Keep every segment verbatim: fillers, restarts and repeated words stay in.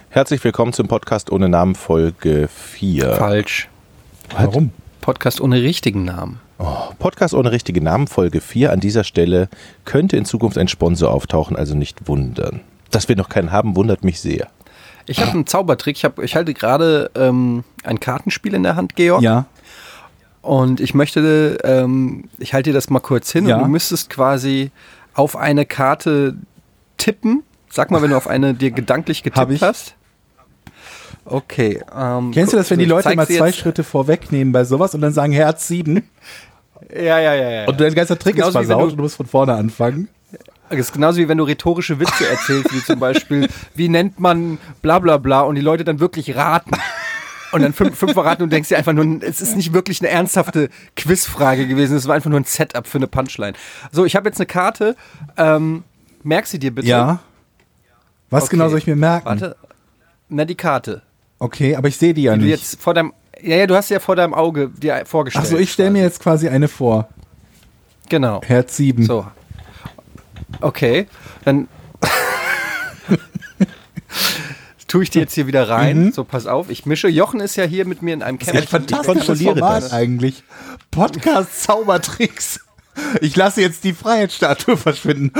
Herzlich willkommen zum Podcast ohne Namen Folge vier. Falsch. Warum? Podcast ohne richtigen Namen. Oh, Podcast ohne richtigen Namen Folge vier. An dieser Stelle könnte in Zukunft ein Sponsor auftauchen, also nicht wundern. Dass wir noch keinen haben, wundert mich sehr. Ich habe einen Zaubertrick. Ich, hab, ich halte gerade ähm, ein Kartenspiel in der Hand, Georg. Ja. Und ich möchte, ähm, ich halte dir das mal kurz hin Ja. und du müsstest quasi auf eine Karte tippen. Sag mal, wenn du auf eine dir gedanklich Hab getippt ich. hast. Okay. Ähm, Kennst du das, wenn die ich Leute zeig's mal dir zwei jetzt. Schritte vorwegnehmen bei sowas und dann sagen Herz sieben Ja, ja, ja, ja. und dein ganzer Trick Genauso ist wie wenn versaut du- und du musst von vorne anfangen? Das ist genauso wie wenn du rhetorische Witze erzählst, wie zum Beispiel, wie nennt man bla bla bla und die Leute dann wirklich raten. Und dann fünf, fünf raten und denkst dir einfach nur, es ist nicht wirklich eine ernsthafte Quizfrage gewesen, es war einfach nur ein Setup für eine Punchline. So, ich habe jetzt eine Karte, ähm, merk sie dir bitte. Ja. Was Okay. genau soll ich mir merken? Warte, na die Karte. Okay, aber ich sehe die ja Die du nicht. jetzt vor deinem, ja, ja, du hast sie ja vor deinem Auge dir vorgestellt. Achso, ich stelle mir jetzt quasi eine vor. Genau. Herz sieben. So. Okay, dann tue ich die jetzt hier wieder rein. Mhm. So, pass auf, ich mische. Jochen ist ja hier mit mir in einem Ein Kämmerchen. fantastisches kontrolliere Format das. eigentlich. Podcast Zaubertricks. Ich lasse jetzt die Freiheitsstatue verschwinden.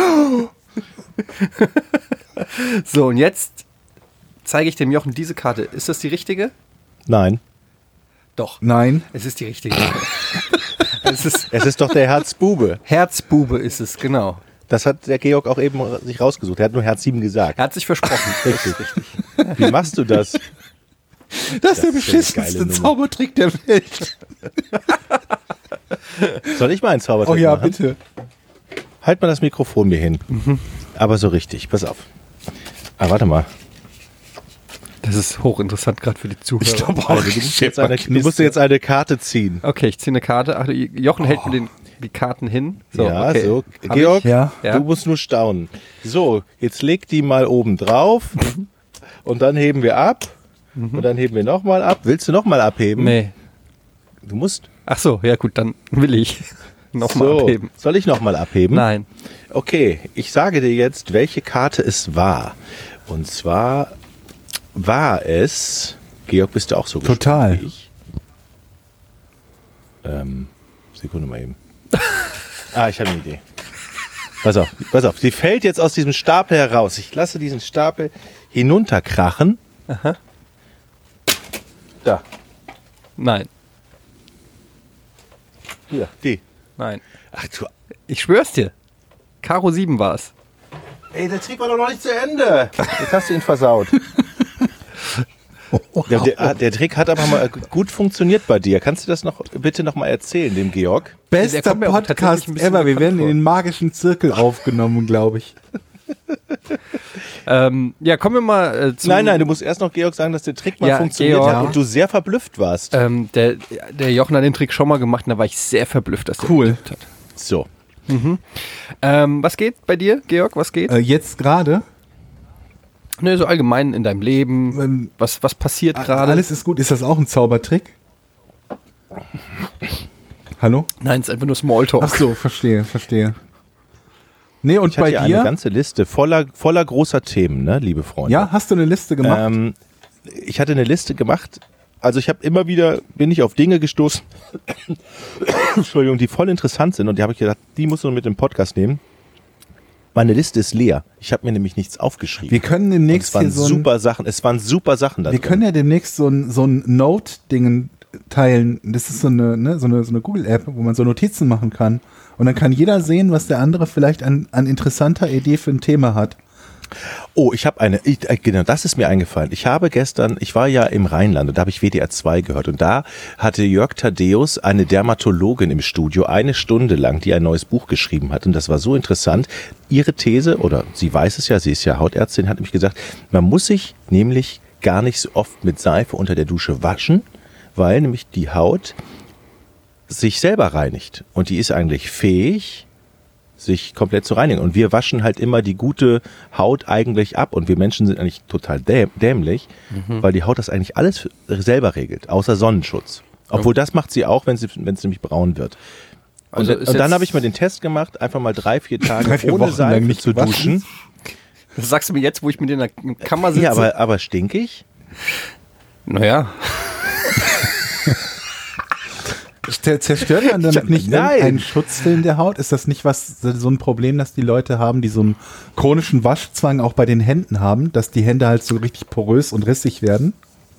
So, und jetzt zeige ich dem Jochen diese Karte. Ist das die richtige? Nein, Doch, Nein. es ist die richtige. Es ist es ist doch der Herzbube. Herzbube ist es, genau. Das hat der Georg auch eben sich rausgesucht. Er hat nur Herz sieben gesagt. Er hat sich versprochen. Richtig. Wie machst du das? Das ist ist der eine geile beschissenste Nummer. Zaubertrick der Welt. Soll ich mal einen Zaubertrick Oh ja, machen? bitte. Halt mal das Mikrofon mir hin. Aber so richtig, pass auf. Ah, warte mal. Das ist hochinteressant, gerade für die Zuhörer. Ich glaube auch. Also, du, musst jetzt eine, du musst jetzt eine Karte ziehen. Okay, ich ziehe eine Karte. Ach, Jochen hält mir den, die Karten hin. So, ja, okay. so. Hab Georg, ich? Ja. Ja. du musst nur staunen. So, jetzt leg die mal oben drauf und dann heben wir ab und dann heben wir nochmal ab. Willst du nochmal abheben? Nee. Du musst. Ach so, ja gut, dann will ich nochmal So, abheben. soll ich nochmal abheben? Nein. Okay, ich sage dir jetzt, welche Karte es war. Und zwar war es, Georg, bist du auch so gespannt Total. wie ich? Ähm, Sekunde mal eben. Ah, ich habe eine Idee. Pass auf, pass auf, sie fällt jetzt aus diesem Stapel heraus. Ich lasse diesen Stapel hinunterkrachen. Aha. Da, Nein. hier, die. Nein. Ach du, Ich schwör's dir. Karo sieben war es. ey, der Trick war doch noch nicht zu Ende. Jetzt hast du ihn versaut. Der, der, der Trick hat aber mal gut funktioniert bei dir. Kannst du das noch bitte noch mal erzählen, dem Georg? Der Bester kommt mir auch Podcast tatsächlich ein bisschen ever. Wir bekannt werden in vor. den magischen Zirkel aufgenommen, glaube ich. Ähm, ja, kommen wir mal äh, zu... Nein, nein, du musst erst noch Georg sagen, dass der Trick mal Ja, funktioniert Georg. hat und du sehr verblüfft warst. Ähm, der, der Jochen hat den Trick schon mal gemacht und da war ich sehr verblüfft, dass der Cool. getippt hat. So. Ähm, was geht bei dir, Georg? Was geht? Äh, jetzt gerade. Nö, so allgemein in deinem Leben. Ähm, was, was passiert gerade? Alles ist gut. Ist das auch ein Zaubertrick? Hallo? Nein, es ist einfach nur Smalltalk. Ach so, verstehe, verstehe. Nee, und Ich hatte bei ja eine dir? ganze Liste voller, voller großer Themen, ne, liebe Freunde. Ja, hast du eine Liste gemacht? Ähm, ich hatte eine Liste gemacht. Also ich habe immer wieder, bin ich auf Dinge gestoßen, Entschuldigung, die voll interessant sind und die habe ich gedacht, die musst du mit dem Podcast nehmen. Meine Liste ist leer. Ich habe mir nämlich nichts aufgeschrieben. wir können Und demnächst es waren hier so ein, super Sachen, es waren super Sachen da wir drin. können ja demnächst so ein, so ein Note-Dingen teilen. Das ist so eine, ne, so eine, so eine Google-App, wo man so Notizen machen kann. Und dann kann jeder sehen, was der andere vielleicht an, an interessanter Idee für ein Thema hat. Oh, ich habe eine, ich, äh, genau, das ist mir eingefallen. Ich habe gestern, ich war ja im Rheinland und da habe ich W D R zwei gehört und da hatte Jörg Thaddeus, eine Dermatologin im Studio, eine Stunde lang, die ein neues Buch geschrieben hat und das war so interessant. Ihre These, oder sie weiß es ja, sie ist ja Hautärztin, hat nämlich gesagt, man muss sich nämlich gar nicht so oft mit Seife unter der Dusche waschen, weil nämlich die Haut sich selber reinigt und die ist eigentlich fähig, sich komplett zu reinigen. Und wir waschen halt immer die gute Haut eigentlich ab. Und wir Menschen sind eigentlich total däm dämlich, mhm. weil die Haut das eigentlich alles selber regelt, außer Sonnenschutz. Obwohl das macht sie auch, wenn sie, wenn es nämlich braun wird. Und, Also und dann habe ich mal den Test gemacht, einfach mal drei, vier Tage Drei, vier ohne Wochen lang Seife nicht zu gewaschen. duschen. Das sagst du mir jetzt, wo ich mit in der Kammer sitze? Ja, aber, aber stinkig? Naja. Zerstört man damit Ich- nicht nein. einen Schutzfilm der Haut? Ist das nicht was so ein Problem, das die Leute haben, die so einen chronischen Waschzwang auch bei den Händen haben, dass die Hände halt so richtig porös und rissig werden?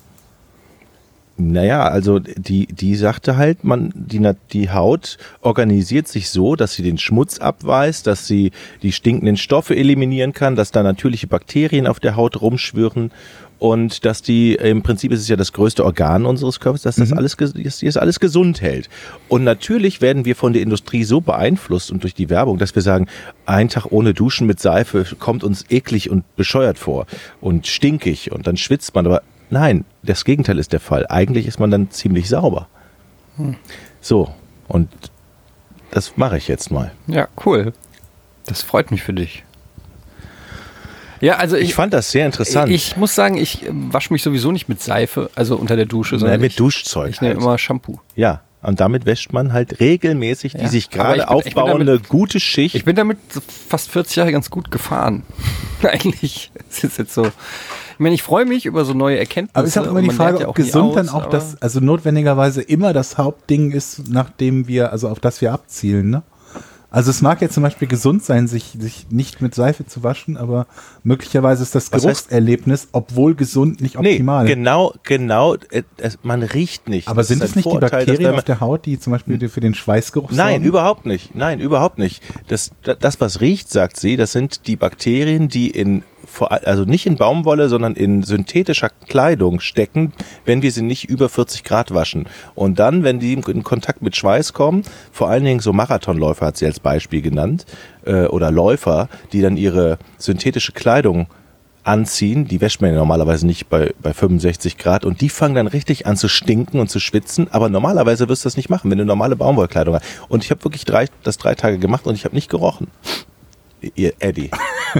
Naja, also die, die sagte halt, man, die, Na- die Haut organisiert sich so, dass sie den Schmutz abweist, dass sie die stinkenden Stoffe eliminieren kann, dass da natürliche Bakterien auf der Haut rumschwirren und dass die, im Prinzip ist es ja das größte Organ unseres Körpers, dass das alles, ges- dass die das alles gesund hält. Und natürlich werden wir von der Industrie so beeinflusst und durch die Werbung, dass wir sagen, ein Tag ohne Duschen mit Seife kommt uns eklig und bescheuert vor und stinkig und dann schwitzt man, aber nein, das Gegenteil ist der Fall. Eigentlich ist man dann ziemlich sauber. Hm. So, und das mache ich jetzt mal. Ja, cool. Das freut mich für dich. Ja, also ich, Ich fand das sehr interessant. ich muss sagen, ich wasche mich sowieso nicht mit Seife, also unter der Dusche, Na, sondern mit ich, Duschzeug. ich nehme halt. immer Shampoo. Ja, und damit wäscht man halt regelmäßig die Ja, sich aber gerade ich bin- ich bin aufbauende damit- gute Schicht. Ich bin damit so fast vierzig Jahre ganz gut gefahren. Eigentlich ist es jetzt so. Ich meine, ich freue mich über so neue Erkenntnisse. Aber ist auch immer und die man Frage, lernt ja ob auch nie gesund dann aus, auch aber- das, also notwendigerweise immer das Hauptding ist, nachdem wir, also auf das wir abzielen, ne? Also es mag ja zum Beispiel gesund sein, sich, sich nicht mit Seife zu waschen, aber möglicherweise ist das Was heißt- Geruchserlebnis, obwohl gesund, nicht nee, optimal. genau, genau, äh, es, man riecht nicht. Aber Das sind ist es ein nicht die Vorteil, dass Bakterien wenn man- auf der Haut, die zum Beispiel für den Schweißgeruch Nein, sorgen? überhaupt nicht. Nein, überhaupt nicht. Das, das, was riecht, sagt sie, das sind die Bakterien, die in, vor all- also nicht in Baumwolle, sondern in synthetischer Kleidung stecken, wenn wir sie nicht über vierzig Grad waschen. Und dann, wenn die in Kontakt mit Schweiß kommen, vor allen Dingen so Marathonläufer hat sie als Beispiel genannt, äh, oder Läufer, die dann ihre synthetische Kleidung anziehen, die wäscht man ja normalerweise nicht bei, bei fünfundsechzig Grad und die fangen dann richtig an zu stinken und zu schwitzen, aber normalerweise wirst du das nicht machen, wenn du normale Baumwollkleidung hast. Und ich habe wirklich drei, das drei Tage gemacht und ich habe nicht gerochen. Ihr Eddie.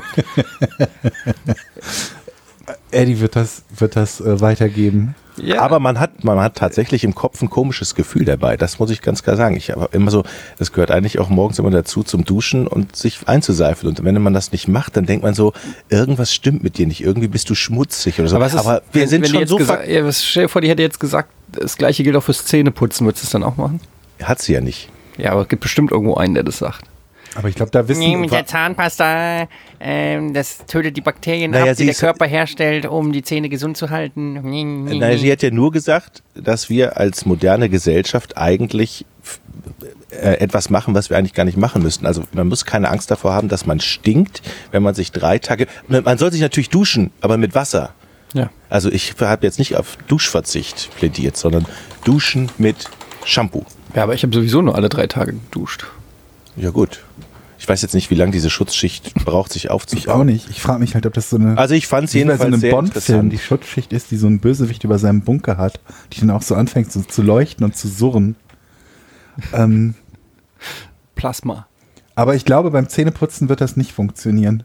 Eddie wird das, wird das äh, weitergeben. Ja. Aber man hat, man hat tatsächlich im Kopf ein komisches Gefühl dabei. Das muss ich ganz klar sagen. Ich habe immer so, das gehört eigentlich auch morgens immer dazu zum Duschen und sich einzuseifen. Und wenn man das nicht macht, dann denkt man so, irgendwas stimmt mit dir nicht. Irgendwie bist du schmutzig oder so. Aber, es ist, wir wenn, sind wenn die schon jetzt so gesagt, ver- ja, was, stell dir vor, die hätte jetzt gesagt, das gleiche gilt auch fürs Zähneputzen. Würdest du es dann auch machen? Hat sie ja nicht. Ja, aber es gibt bestimmt irgendwo einen, der das sagt. Aber ich glaube, da wissen Nee, mit wa- der Zahnpasta, ähm, das tötet die Bakterien Naja, ab, sie die der ist- Körper herstellt, um die Zähne gesund zu halten. Nee, nee, Naja, nee. sie hat ja nur gesagt, dass wir als moderne Gesellschaft eigentlich f- äh, etwas machen, was wir eigentlich gar nicht machen müssten. Also man muss keine Angst davor haben, dass man stinkt, wenn man sich drei Tage... Man soll sich natürlich duschen, aber mit Wasser. Ja. Also ich habe jetzt nicht auf Duschverzicht plädiert, sondern Duschen mit Shampoo. Ja, aber ich habe sowieso nur alle drei Tage geduscht. Ja gut. Ich weiß jetzt nicht, wie lange diese Schutzschicht braucht, sich aufzubauen. ich auch nicht. Ich frage mich halt, ob das so eine, Also ich fand es wie bei jedenfalls so einem sehr Bond-Film die interessant. Schutzschicht ist, die so ein Bösewicht über seinem Bunker hat, die dann auch so anfängt so, zu leuchten und zu surren. ähm, Plasma. aber ich glaube, beim Zähneputzen wird das nicht funktionieren.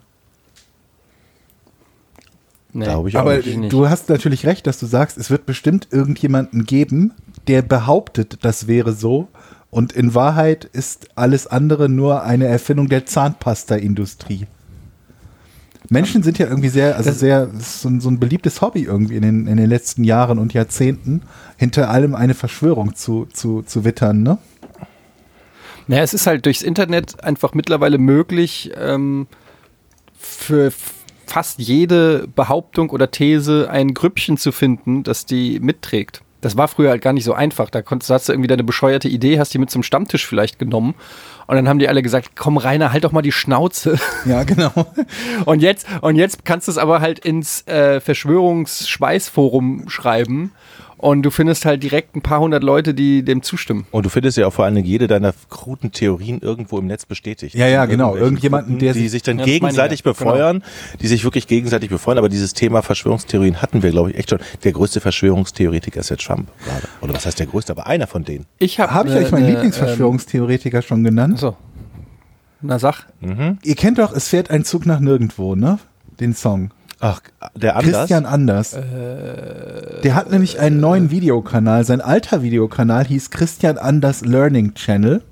Nee, Glaube ich auch Aber nicht. nicht. du hast natürlich recht, dass du sagst, es wird bestimmt irgendjemanden geben, der behauptet, das wäre so. Und in Wahrheit ist alles andere nur eine Erfindung der Zahnpasta-Industrie. Menschen sind ja irgendwie sehr, also sehr, das ist so ein, so ein beliebtes Hobby irgendwie in den, in den letzten Jahren und Jahrzehnten, hinter allem eine Verschwörung zu, zu, zu wittern, ne? Naja, es ist halt durchs Internet einfach mittlerweile möglich, ähm, für f- fast jede Behauptung oder These ein Grüppchen zu finden, das die mitträgt. Das war früher halt gar nicht so einfach. Da konntest, hast du irgendwie deine bescheuerte Idee, hast die mit zum Stammtisch vielleicht genommen und dann haben die alle gesagt, komm Rainer, halt doch mal die Schnauze. Ja, genau. Und jetzt, und jetzt kannst du es aber halt ins äh, Verschwörungsschweißforum schreiben und du findest halt direkt ein paar hundert Leute, die dem zustimmen. Und du findest ja auch vor allen Dingen jede deiner kruden Theorien irgendwo im Netz bestätigt. Ja, ja, genau. Irgendwelchen Irgendjemanden, Gruppen, der die sich- sich dann Ja, das meine ich gegenseitig ja. befeuern, die sich wirklich gegenseitig befeuern. Aber dieses Thema Verschwörungstheorien hatten wir, glaube ich, echt schon. Der größte Verschwörungstheoretiker ist ja Trump gerade. Oder was heißt der größte? Aber einer von denen. Ich habe Habe ich euch meinen Lieblingsverschwörungstheoretiker schon genannt? So. Na sag. Ihr kennt doch, es fährt ein Zug nach nirgendwo, ne? Den Song. Ach, der Anders. Christian Anders. Der hat nämlich einen neuen Videokanal. Sein alter Videokanal hieß Christian Anders Learning Channel.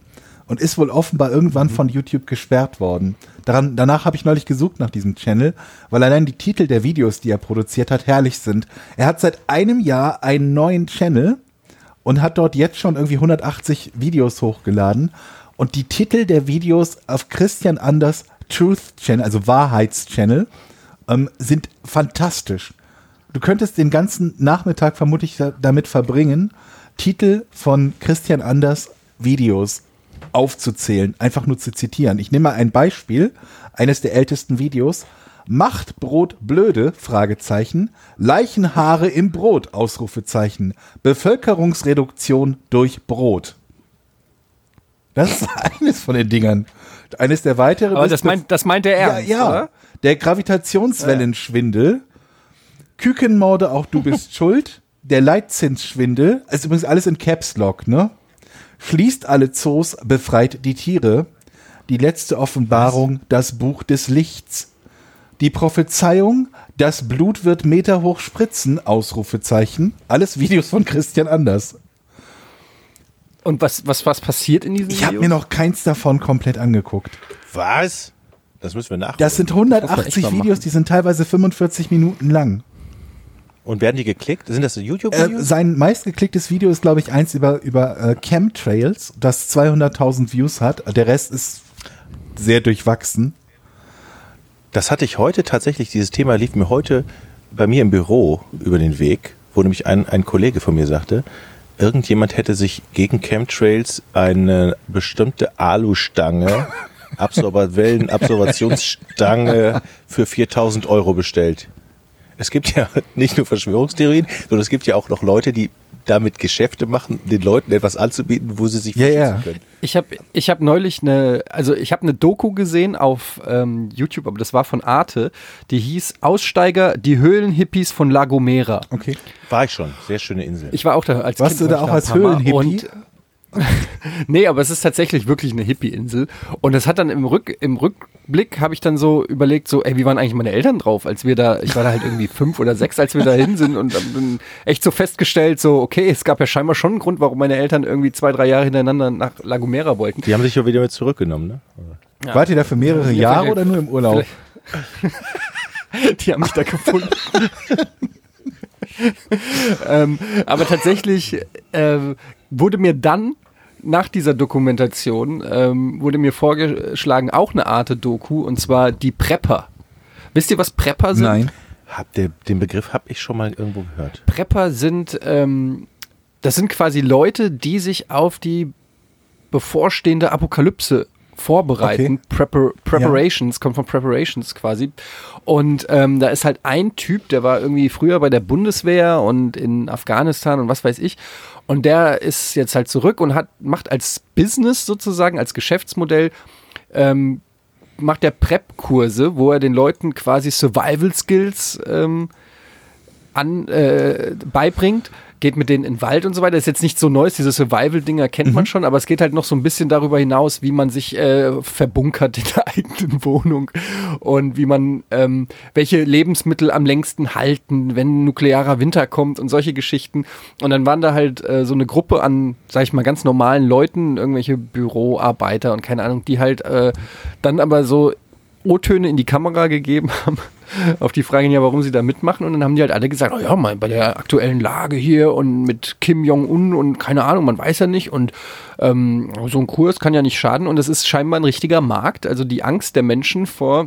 und ist wohl offenbar irgendwann von YouTube gesperrt worden. Daran, danach habe ich neulich gesucht nach diesem Channel, weil allein die Titel der Videos, die er produziert hat, herrlich sind. Er hat seit einem Jahr einen neuen Channel und hat dort jetzt schon irgendwie hundertachtzig Videos hochgeladen. Und die Titel der Videos auf Christian Anders Truth Channel, also Wahrheitschannel, ähm, sind fantastisch. Du könntest den ganzen Nachmittag vermutlich damit verbringen, Titel von Christian Anders Videos aufzuzählen, einfach nur zu zitieren. Ich nehme mal ein Beispiel, eines der ältesten Videos. Macht Brot blöde? Fragezeichen. Leichenhaare im Brot? Ausrufezeichen. Bevölkerungsreduktion durch Brot. Das ist eines von den Dingern. Eines der weiteren. Aber das meint, das meint er ernst, ja, ja. oder? Der Gravitationswellenschwindel. Kükenmorde, auch du bist schuld. Der Leitzinsschwindel. Also übrigens alles in Caps Lock, ne? Schließt alle Zoos, befreit die Tiere. Die letzte Offenbarung, das Buch des Lichts. Die Prophezeiung, das Blut wird meterhoch spritzen, Ausrufezeichen. Alles Videos von Christian Anders. Und was, was, was passiert in diesen Ich Videos? habe mir noch keins davon komplett angeguckt. Was? Das müssen wir nachholen. Das sind Das muss man hundertachtzig echt mal Videos, machen. die sind teilweise fünfundvierzig Minuten lang. Und werden die geklickt? Sind das Äh, YouTube-Videos? sein meistgeklicktes Video ist, glaube ich, eins über, über äh, Chemtrails, das zweihunderttausend Views hat. Der Rest ist sehr durchwachsen. Das hatte ich heute tatsächlich, dieses Thema lief mir heute bei mir im Büro über den Weg, wo nämlich ein, ein Kollege von mir sagte, irgendjemand hätte sich gegen Chemtrails eine bestimmte Alustange, Absorber Wellenabsorptionsstange für viertausend Euro bestellt. Es gibt ja nicht nur Verschwörungstheorien, sondern es gibt ja auch noch Leute, die damit Geschäfte machen, den Leuten etwas anzubieten, wo sie sich Ja, verschützen ja. können. Ich habe ich hab neulich eine, also ich habe eine Doku gesehen auf ähm, YouTube, aber das war von Arte, die hieß Aussteiger, die Höhlenhippies von La Gomera. Okay. War ich schon. Sehr schöne Insel. Ich war auch da als Warst Kind. du da war ich auch als ein paar Mal. Höhlenhippie? Und nee, aber es ist tatsächlich wirklich eine Hippie-Insel. Und es hat dann im, Rück, im Rückblick, habe ich dann so überlegt, so, ey, wie waren eigentlich meine Eltern drauf, als wir da, ich war da halt irgendwie fünf oder sechs, als wir da hin sind und dann echt so festgestellt, so, okay, es gab ja scheinbar schon einen Grund, warum meine Eltern irgendwie zwei, drei Jahre hintereinander nach La Gomera wollten. Die haben sich ja wieder mit zurückgenommen, ne? Ja. Wart ihr da für mehrere Ja, Jahre vielleicht- oder nur im Urlaub? Die haben mich da gefunden. ähm, aber tatsächlich ähm, wurde mir dann nach dieser Dokumentation ähm, wurde mir vorgeschlagen auch eine Art Doku, und zwar die Prepper. Wisst ihr, was Prepper sind? Nein. Hab der, den Begriff habe ich schon mal irgendwo gehört. Prepper sind ähm, das sind quasi Leute, die sich auf die bevorstehende Apokalypse vorbereiten. Okay. Prepar Preparations, kommt von Preparations quasi. Und ähm, da ist halt ein Typ, der war irgendwie früher bei der Bundeswehr und in Afghanistan und was weiß ich. Und der ist jetzt halt zurück und hat macht als Business sozusagen, als Geschäftsmodell, ähm, macht der Prep-Kurse, wo er den Leuten quasi Survival-Skills ähm, an, äh, beibringt, geht mit denen in den Wald und so weiter. Das ist jetzt nicht so Neues, diese Survival-Dinger kennt man schon, aber es geht halt noch so ein bisschen darüber hinaus, wie man sich äh, verbunkert in der eigenen Wohnung und wie man, ähm, welche Lebensmittel am längsten halten, wenn nuklearer Winter kommt und solche Geschichten. Und dann waren da halt äh, so eine Gruppe an, sag ich mal, ganz normalen Leuten, irgendwelche Büroarbeiter und keine Ahnung, die halt äh, dann aber so O-Töne in die Kamera gegeben haben, auf die Frage, ja, warum sie da mitmachen. Und dann haben die halt alle gesagt, oh ja, mal bei der aktuellen Lage hier und mit Kim Jong-un und keine Ahnung, man weiß ja nicht. Und ähm, so ein Kurs kann ja nicht schaden. Und es ist scheinbar ein richtiger Markt. Also die Angst der Menschen vor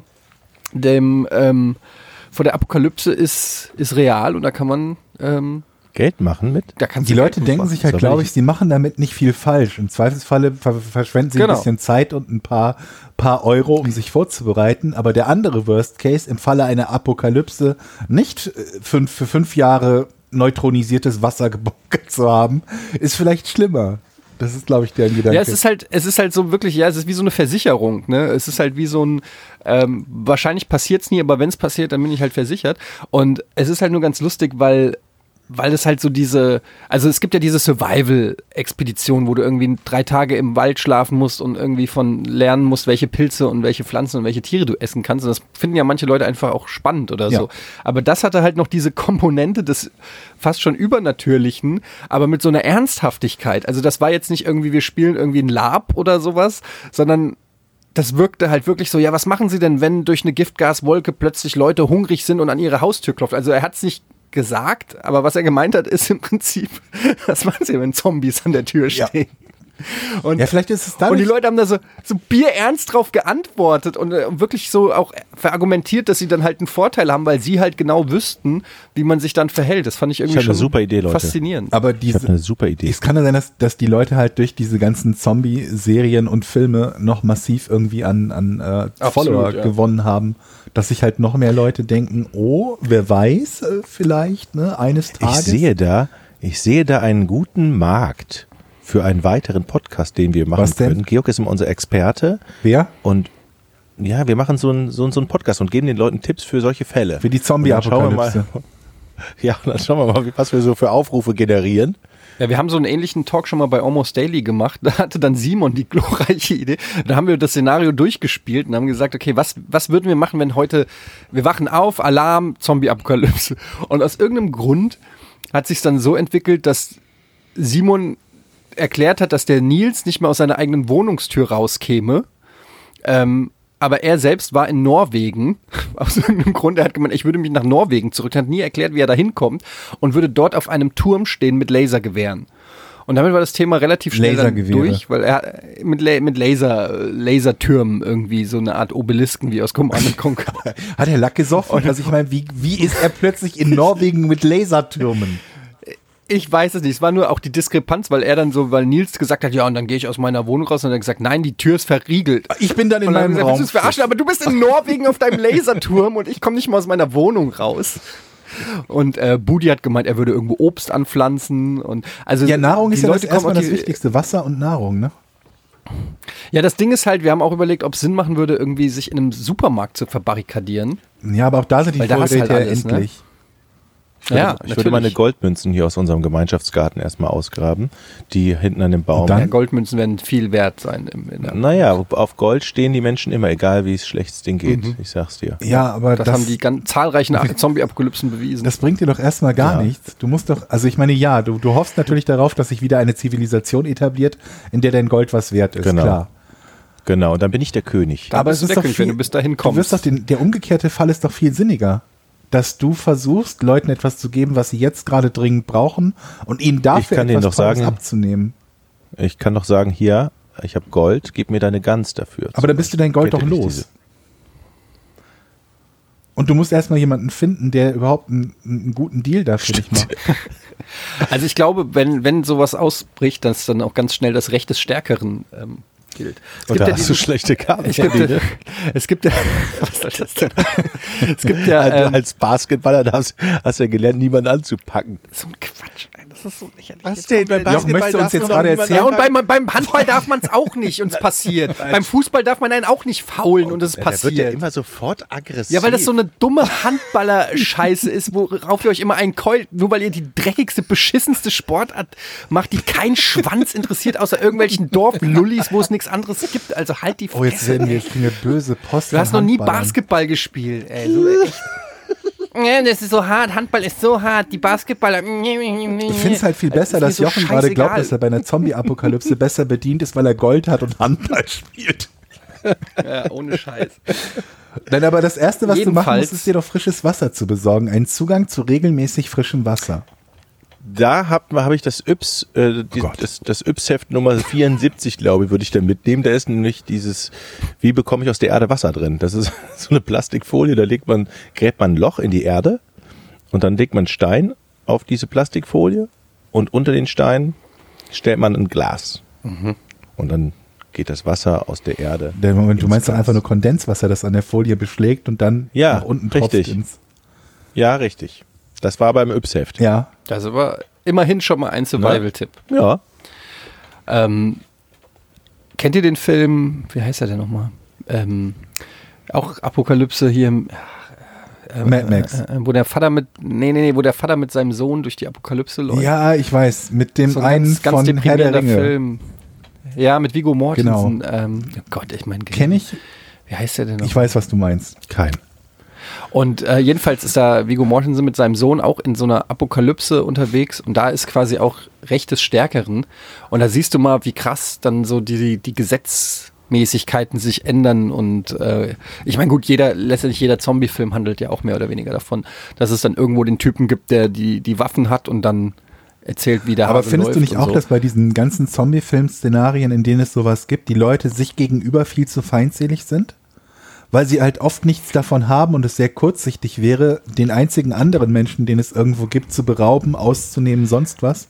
dem ähm, vor der Apokalypse ist, ist real und da kann man ähm, Geld machen mit? da kannst Die du Leute Geld denken machen. sich halt, So, glaube wenn ich, sie machen damit nicht viel falsch. Im Zweifelsfalle ver verschwenden sie Genau. ein bisschen Zeit und ein paar, paar Euro, um sich vorzubereiten. Aber der andere Worst Case, im Falle einer Apokalypse nicht äh, fünf, für fünf Jahre neutronisiertes Wasser gebunkert zu haben, ist vielleicht schlimmer. Das ist, glaube ich, deren Gedanke. Ja, es ist halt, es ist halt so wirklich, ja, es ist wie so eine Versicherung, ne? Es ist halt wie so ein, ähm, wahrscheinlich passiert's nie, aber wenn es passiert, dann bin ich halt versichert. Und es ist halt nur ganz lustig, weil weil es halt so diese, also es gibt ja diese Survival-Expedition, wo du irgendwie drei Tage im Wald schlafen musst und irgendwie von lernen musst, welche Pilze und welche Pflanzen und welche Tiere du essen kannst. Und das finden ja manche Leute einfach auch spannend oder Ja. so. Aber das hatte halt noch diese Komponente des fast schon Übernatürlichen, aber mit so einer Ernsthaftigkeit. Also das war jetzt nicht irgendwie, wir spielen irgendwie ein Lab oder sowas, sondern das wirkte halt wirklich so, ja, was machen sie denn, wenn durch eine Giftgaswolke plötzlich Leute hungrig sind und an ihre Haustür klopft? Also er hat es nicht gesagt, aber was er gemeint hat, ist im Prinzip, was machen sie, wenn Zombies an der Tür Ja. stehen? Und, Ja, vielleicht ist es und die dadurch. Leute haben da so, so bierernst drauf geantwortet und äh, wirklich so auch verargumentiert, dass sie dann halt einen Vorteil haben, weil sie halt genau wüssten, wie man sich dann verhält. Das fand ich irgendwie hab eine schon super Idee, Leute. faszinierend. aber Ich diese, habe eine super Idee. es kann ja sein, dass, dass die Leute halt durch diese ganzen Zombie-Serien und Filme noch massiv irgendwie an, an äh, Absolut, Follower ja. gewonnen haben, dass sich halt noch mehr Leute denken, oh, wer weiß, äh, vielleicht, ne, eines Ich Tages. sehe da, ich sehe da einen guten Markt für einen weiteren Podcast, den wir machen Was denn? können. Georg ist immer unser Experte Wer? und ja, wir machen so einen so einen- so einen Podcast und geben den Leuten Tipps für solche Fälle. Für die Und dann schauen wir mal- Zombie-Apokalypse. Ja, und dann schauen wir mal, wie- was wir so für Aufrufe generieren. Ja, wir haben so einen ähnlichen Talk schon mal bei Almost Daily gemacht. Da hatte dann Simon die glorreiche Idee. Da haben wir das Szenario durchgespielt und haben gesagt, okay, was, was würden wir machen, wenn heute, wir wachen auf, Alarm, Zombie-Apokalypse. Und aus irgendeinem Grund hat sich dann so entwickelt, dass Simon erklärt hat, dass der Nils nicht mehr aus seiner eigenen Wohnungstür rauskäme. Ähm, aber er selbst war in Norwegen, aus irgendeinem Grund. Er hat gemeint, ich würde mich nach Norwegen zurück. Er hat nie erklärt, wie er da hinkommt und würde dort auf einem Turm stehen mit Lasergewehren. Und damit war das Thema relativ schnell dann Lasergewehre. durch, weil er mit, La mit Laser, Lasertürmen irgendwie, so eine Art Obelisken wie aus Command and Conquer. Hat er Lack gesoffen? Also ich meine, wie, wie ist er plötzlich in Norwegen mit Lasertürmen? Ich weiß es nicht. Es war nur auch die Diskrepanz, weil er dann so, weil Nils gesagt hat, ja, und dann gehe ich aus meiner Wohnung raus und er hat gesagt, nein, die Tür ist verriegelt. Ich bin dann in Und dann haben meinem wir gesagt, Raum. willst du es verarschen? Aber du bist in Norwegen auf deinem Laserturm und ich komme nicht mal aus meiner Wohnung raus. Und äh, Budi hat gemeint, er würde irgendwo Obst anpflanzen und also Ja, Nahrung die ist ja das Leute kommen erstmal auf das die- Wichtigste. Wasser und Nahrung, ne? Ja, das Ding ist halt, wir haben auch überlegt, ob es Sinn machen würde, irgendwie sich in einem Supermarkt zu verbarrikadieren. Ja, aber auch da sind die Weil da hast du Vorräte halt ja alles, ne? endlich. Ich würde, Ja, ich würde meine natürlich. Goldmünzen hier aus unserem Gemeinschaftsgarten erstmal ausgraben, die hinten an dem Baum. Und dann? Ja, Goldmünzen werden viel wert sein. Im, in der, Naja, auf Gold stehen die Menschen immer, egal wie es schlecht Ding geht. Ich sag's dir. Ja, aber das, das, haben die ganz zahlreichen Zombie-Apokalypsen bewiesen. das bringt dir doch erstmal gar Ja. nichts. Du musst doch, also ich meine, ja, du, du hoffst natürlich darauf, dass sich wieder eine Zivilisation etabliert, in der dein Gold was wert ist, Genau. klar. Genau, und dann bin ich der König. Da bist du der König, wenn du bis dahin Du kommst. wirst doch den, der umgekehrte Fall ist doch viel sinniger. Dass du versuchst, Leuten etwas zu geben, was sie jetzt gerade dringend brauchen und ihnen dafür kann denen etwas doch Tolles sagen- abzunehmen. Ich kann doch sagen, hier, ich habe Gold, gib mir deine Gans dafür. Aber dann bist du dein Gold Kennt doch ihr nicht los. diese- Und du musst erstmal jemanden finden, der überhaupt einen, einen guten Deal dafür nicht macht. Also ich glaube, wenn, wenn sowas ausbricht, dass dann auch ganz schnell das Recht des Stärkeren ähm, gilt. Es Und da ja hast du diesen- schlechte Karten. es gibt, ja, es gibt ja, was soll das denn? Es gibt ja, Als- ähm, Als Basketballer darfst, hast du ja gelernt, niemanden anzupacken. so ein Quatsch, ey, das ist so lächerlich. Was Jetzt denn? kommt Beim der- Jochen, möchtest du uns jetzt gerade Ja, erzählen? und beim, beim Handball darf man es auch nicht und es passiert. Beim Fußball darf man einen auch nicht faulen und es Der wird ja passiert. immer sofort aggressiv. Ja, weil das so eine dumme Handballer-Scheiße ist, worauf ihr euch immer einkeult, nur weil ihr die dreckigste, beschissenste Sportart macht, die kein Schwanz interessiert, außer irgendwelchen Dorflullis, wo es nichts anderes gibt. Also halt die Oh, jetzt Fresse. werden wir jetzt eine böse Post. Du hast von noch nie Handballern. Basketball gespielt, ey. So, echt. Ja, das ist so hart. Handball ist so hart. Die Basketballer. Ich finde es halt viel besser, dass Jochen gerade glaubt, dass er bei einer Zombie-Apokalypse besser bedient ist, weil er Gold hat und Handball spielt. Ja, ohne Scheiß. Nein, aber das Erste, was du machen Jedenfalls- musst, ist dir doch frisches Wasser zu besorgen. Einen Zugang zu regelmäßig frischem Wasser. Da habe hab ich das Yps, äh, die, Gott. das, das Yps-Heft Nummer vierundsiebzig, glaube ich, würde ich dann mitnehmen. Da ist nämlich dieses, wie bekomme ich aus der Erde Wasser drin? Das ist so eine Plastikfolie, da legt man, gräbt man ein Loch in die Erde und dann legt man Stein auf diese Plastikfolie und unter den Stein stellt man ein Glas. Und dann geht das Wasser aus der Erde. Der Moment, du ins meinst doch Glas. einfach nur Kondenswasser, das an der Folie beschlägt und dann Ja, nach unten tropft richtig. ins. Ja, richtig. Das war beim Yps-Heft. Ja. Das ist aber immerhin schon mal ein Survival-Tipp. Ja. Ähm, kennt ihr den Film, wie heißt er denn nochmal? Ähm, auch Apokalypse hier im äh, Mad Max. Äh, äh, wo der Vater mit, nee, nee, nee, wo der Vater mit seinem Sohn durch die Apokalypse läuft. Ja, ich weiß, mit dem so ein einen ganz, ganz von Herr der deprimierender Ringe. Film. Ja, mit Viggo Mortensen. Genau. Ähm, oh Gott, ich meine, Kenn ich? Wie heißt der denn noch? Ich weiß, was du meinst. Kein. Und äh, jedenfalls ist da Viggo Mortensen mit seinem Sohn auch in so einer Apokalypse unterwegs und da ist quasi auch Recht des Stärkeren. Und da siehst du mal, wie krass dann so die, die Gesetzmäßigkeiten sich ändern und äh, ich meine, gut, jeder, letztendlich jeder Zombie-Film handelt ja auch mehr oder weniger davon, dass es dann irgendwo den Typen gibt, der die, die Waffen hat und dann erzählt, wie der Aber Hase findest du läuft nicht und auch, so. dass bei diesen ganzen Zombie-Film-Szenarien, in denen es sowas gibt, die Leute sich gegenüber viel zu feindselig sind? Weil sie halt oft nichts davon haben und es sehr kurzsichtig wäre, den einzigen anderen Menschen, den es irgendwo gibt, zu berauben, auszunehmen, sonst was?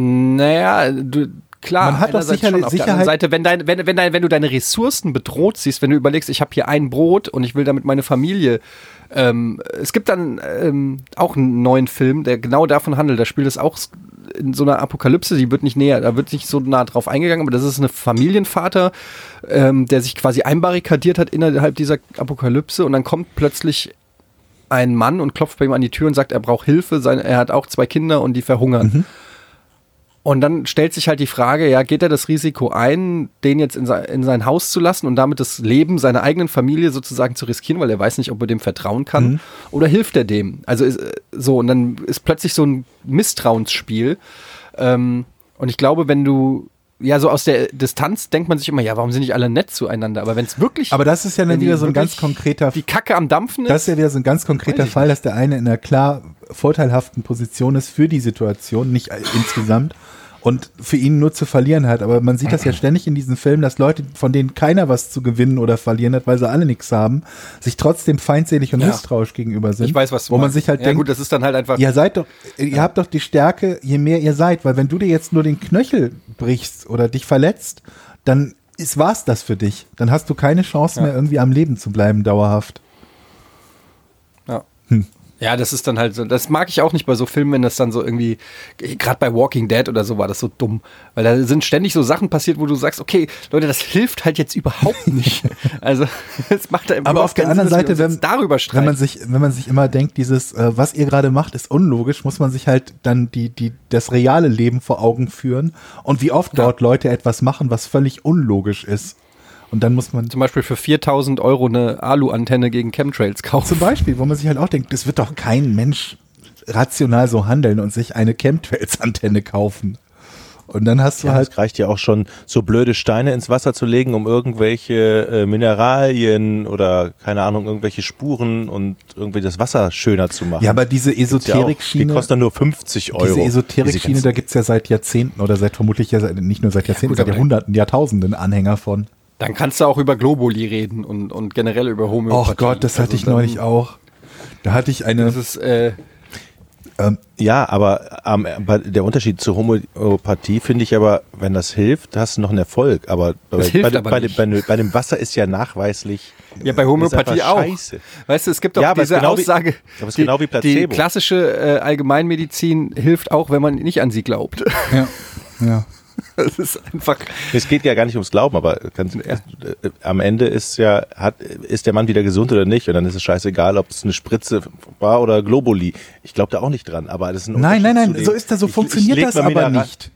Naja, du, klar, Man hat doch einerseits sicher- schon. Auf der Sicherheit- anderen Seite, wenn, dein, wenn, wenn, dein, wenn du deine Ressourcen bedroht siehst, wenn du überlegst, ich habe hier ein Brot und ich will damit meine Familie. Ähm, es gibt dann ähm, auch einen neuen Film, der genau davon handelt. Da spielt es auch in so einer Apokalypse, die wird nicht näher, da wird nicht so nah drauf eingegangen, aber das ist ein Familienvater, ähm, der sich quasi einbarrikadiert hat innerhalb dieser Apokalypse und dann kommt plötzlich ein Mann und klopft bei ihm an die Tür und sagt, er braucht Hilfe, sein, er hat auch zwei Kinder und die verhungern. Mhm. Und dann stellt sich halt die Frage, ja, geht er das Risiko ein, den jetzt in, sein, in sein Haus zu lassen und damit das Leben seiner eigenen Familie sozusagen zu riskieren, weil er weiß nicht, ob er dem vertrauen kann, Mhm. oder hilft er dem? Also ist, äh, so, und dann ist plötzlich so ein Misstrauensspiel. Ähm, und ich glaube, wenn du, ja, so aus der Distanz denkt man sich immer, ja, warum sind nicht alle nett zueinander? Aber wenn es wirklich, Aber das ist ja dann wenn die wieder so ein wirklich ganz konkreter die Kacke am Dampfen ist, Das ist ja wieder so ein ganz konkreter Weiß ich Fall, dass der eine in einer klar vorteilhaften Position ist für die Situation, nicht insgesamt, und für ihn nur zu verlieren hat. Aber man sieht das ja ständig in diesen Filmen, dass Leute, von denen keiner was zu gewinnen oder verlieren hat, weil sie alle nichts haben, sich trotzdem feindselig und Ja. misstrauisch gegenüber sind. ich weiß, was du Wo man meinst. sich halt ja, denkt, gut, das ist dann halt einfach, ihr seid doch, ihr habt doch die Stärke, je mehr ihr seid, weil wenn du dir jetzt nur den Knöchel brichst oder dich verletzt, dann ist, war's das für dich. Dann hast du keine Chance Ja. mehr, irgendwie am Leben zu bleiben, dauerhaft. Ja. Hm. Ja, das ist dann halt so, das mag ich auch nicht bei so Filmen, wenn das dann so irgendwie, gerade bei Walking Dead oder so war das so dumm, weil da sind ständig so Sachen passiert, wo du sagst, okay, Leute, das hilft halt jetzt überhaupt nicht. Also, es macht da Aber überhaupt auf der keinen anderen Sinn, dass wir Seite, uns wenn, jetzt darüber wenn streiten. man sich, wenn man sich immer denkt, dieses, äh, was ihr gerade macht, ist unlogisch, muss man sich halt dann die, die, das reale Leben vor Augen führen und wie oft dort Leute etwas machen, was völlig unlogisch ist. Und dann muss man Zum Beispiel für viertausend Euro eine Alu-Antenne gegen Chemtrails kaufen. zum Beispiel, wo man sich halt auch denkt, das wird doch kein Mensch rational so handeln und sich eine Chemtrails-Antenne kaufen. Und dann hast du Ja, halt es reicht ja auch schon, so blöde Steine ins Wasser zu legen, um irgendwelche äh, Mineralien oder, keine Ahnung, irgendwelche Spuren und irgendwie das Wasser schöner zu machen. ja, aber diese Gibt's ja auch. Die Esoterik-Schiene, kostet dann nur fünfzig Euro. diese Esoterik-Schiene, Diese da gibt's ja seit Jahrzehnten oder seit vermutlich ja seit, nicht nur seit Jahrzehnten, gut, seit aber- Jahrhunderten, Jahrtausenden Anhänger von. Dann kannst du auch über Globuli reden und, und generell über Homöopathie. Oh Gott, das hatte Also ich dann- neulich auch. Da hatte ich eine, Das ist, äh, ähm, Ja, aber ähm, bei- der Unterschied zur Homöopathie finde ich aber, wenn das hilft, hast du noch einen Erfolg. Aber bei, Das hilft bei, dem- aber bei, dem- nicht. bei, dem- bei dem Wasser ist ja nachweislich. ja, bei ist Homöopathie einfach auch. Scheiße. Weißt du, es gibt doch Ja, aber es diese ist genau wie- Aussage, aber es ist die, genau wie die Placebo. klassische äh, Allgemeinmedizin hilft auch, wenn man nicht an sie glaubt. ja, ja. Das ist einfach, Es geht ja gar nicht ums Glauben, aber ganz, äh, am Ende ist ja, hat, ist der Mann wieder gesund oder nicht und dann ist es scheißegal, ob es eine Spritze war oder Globuli. Ich glaube da auch nicht dran, aber das ist ein Nein, Unterschied nein, zu nein, dem- so ist das, so ich- ich funktioniert leg das mal aber Mineral- nicht.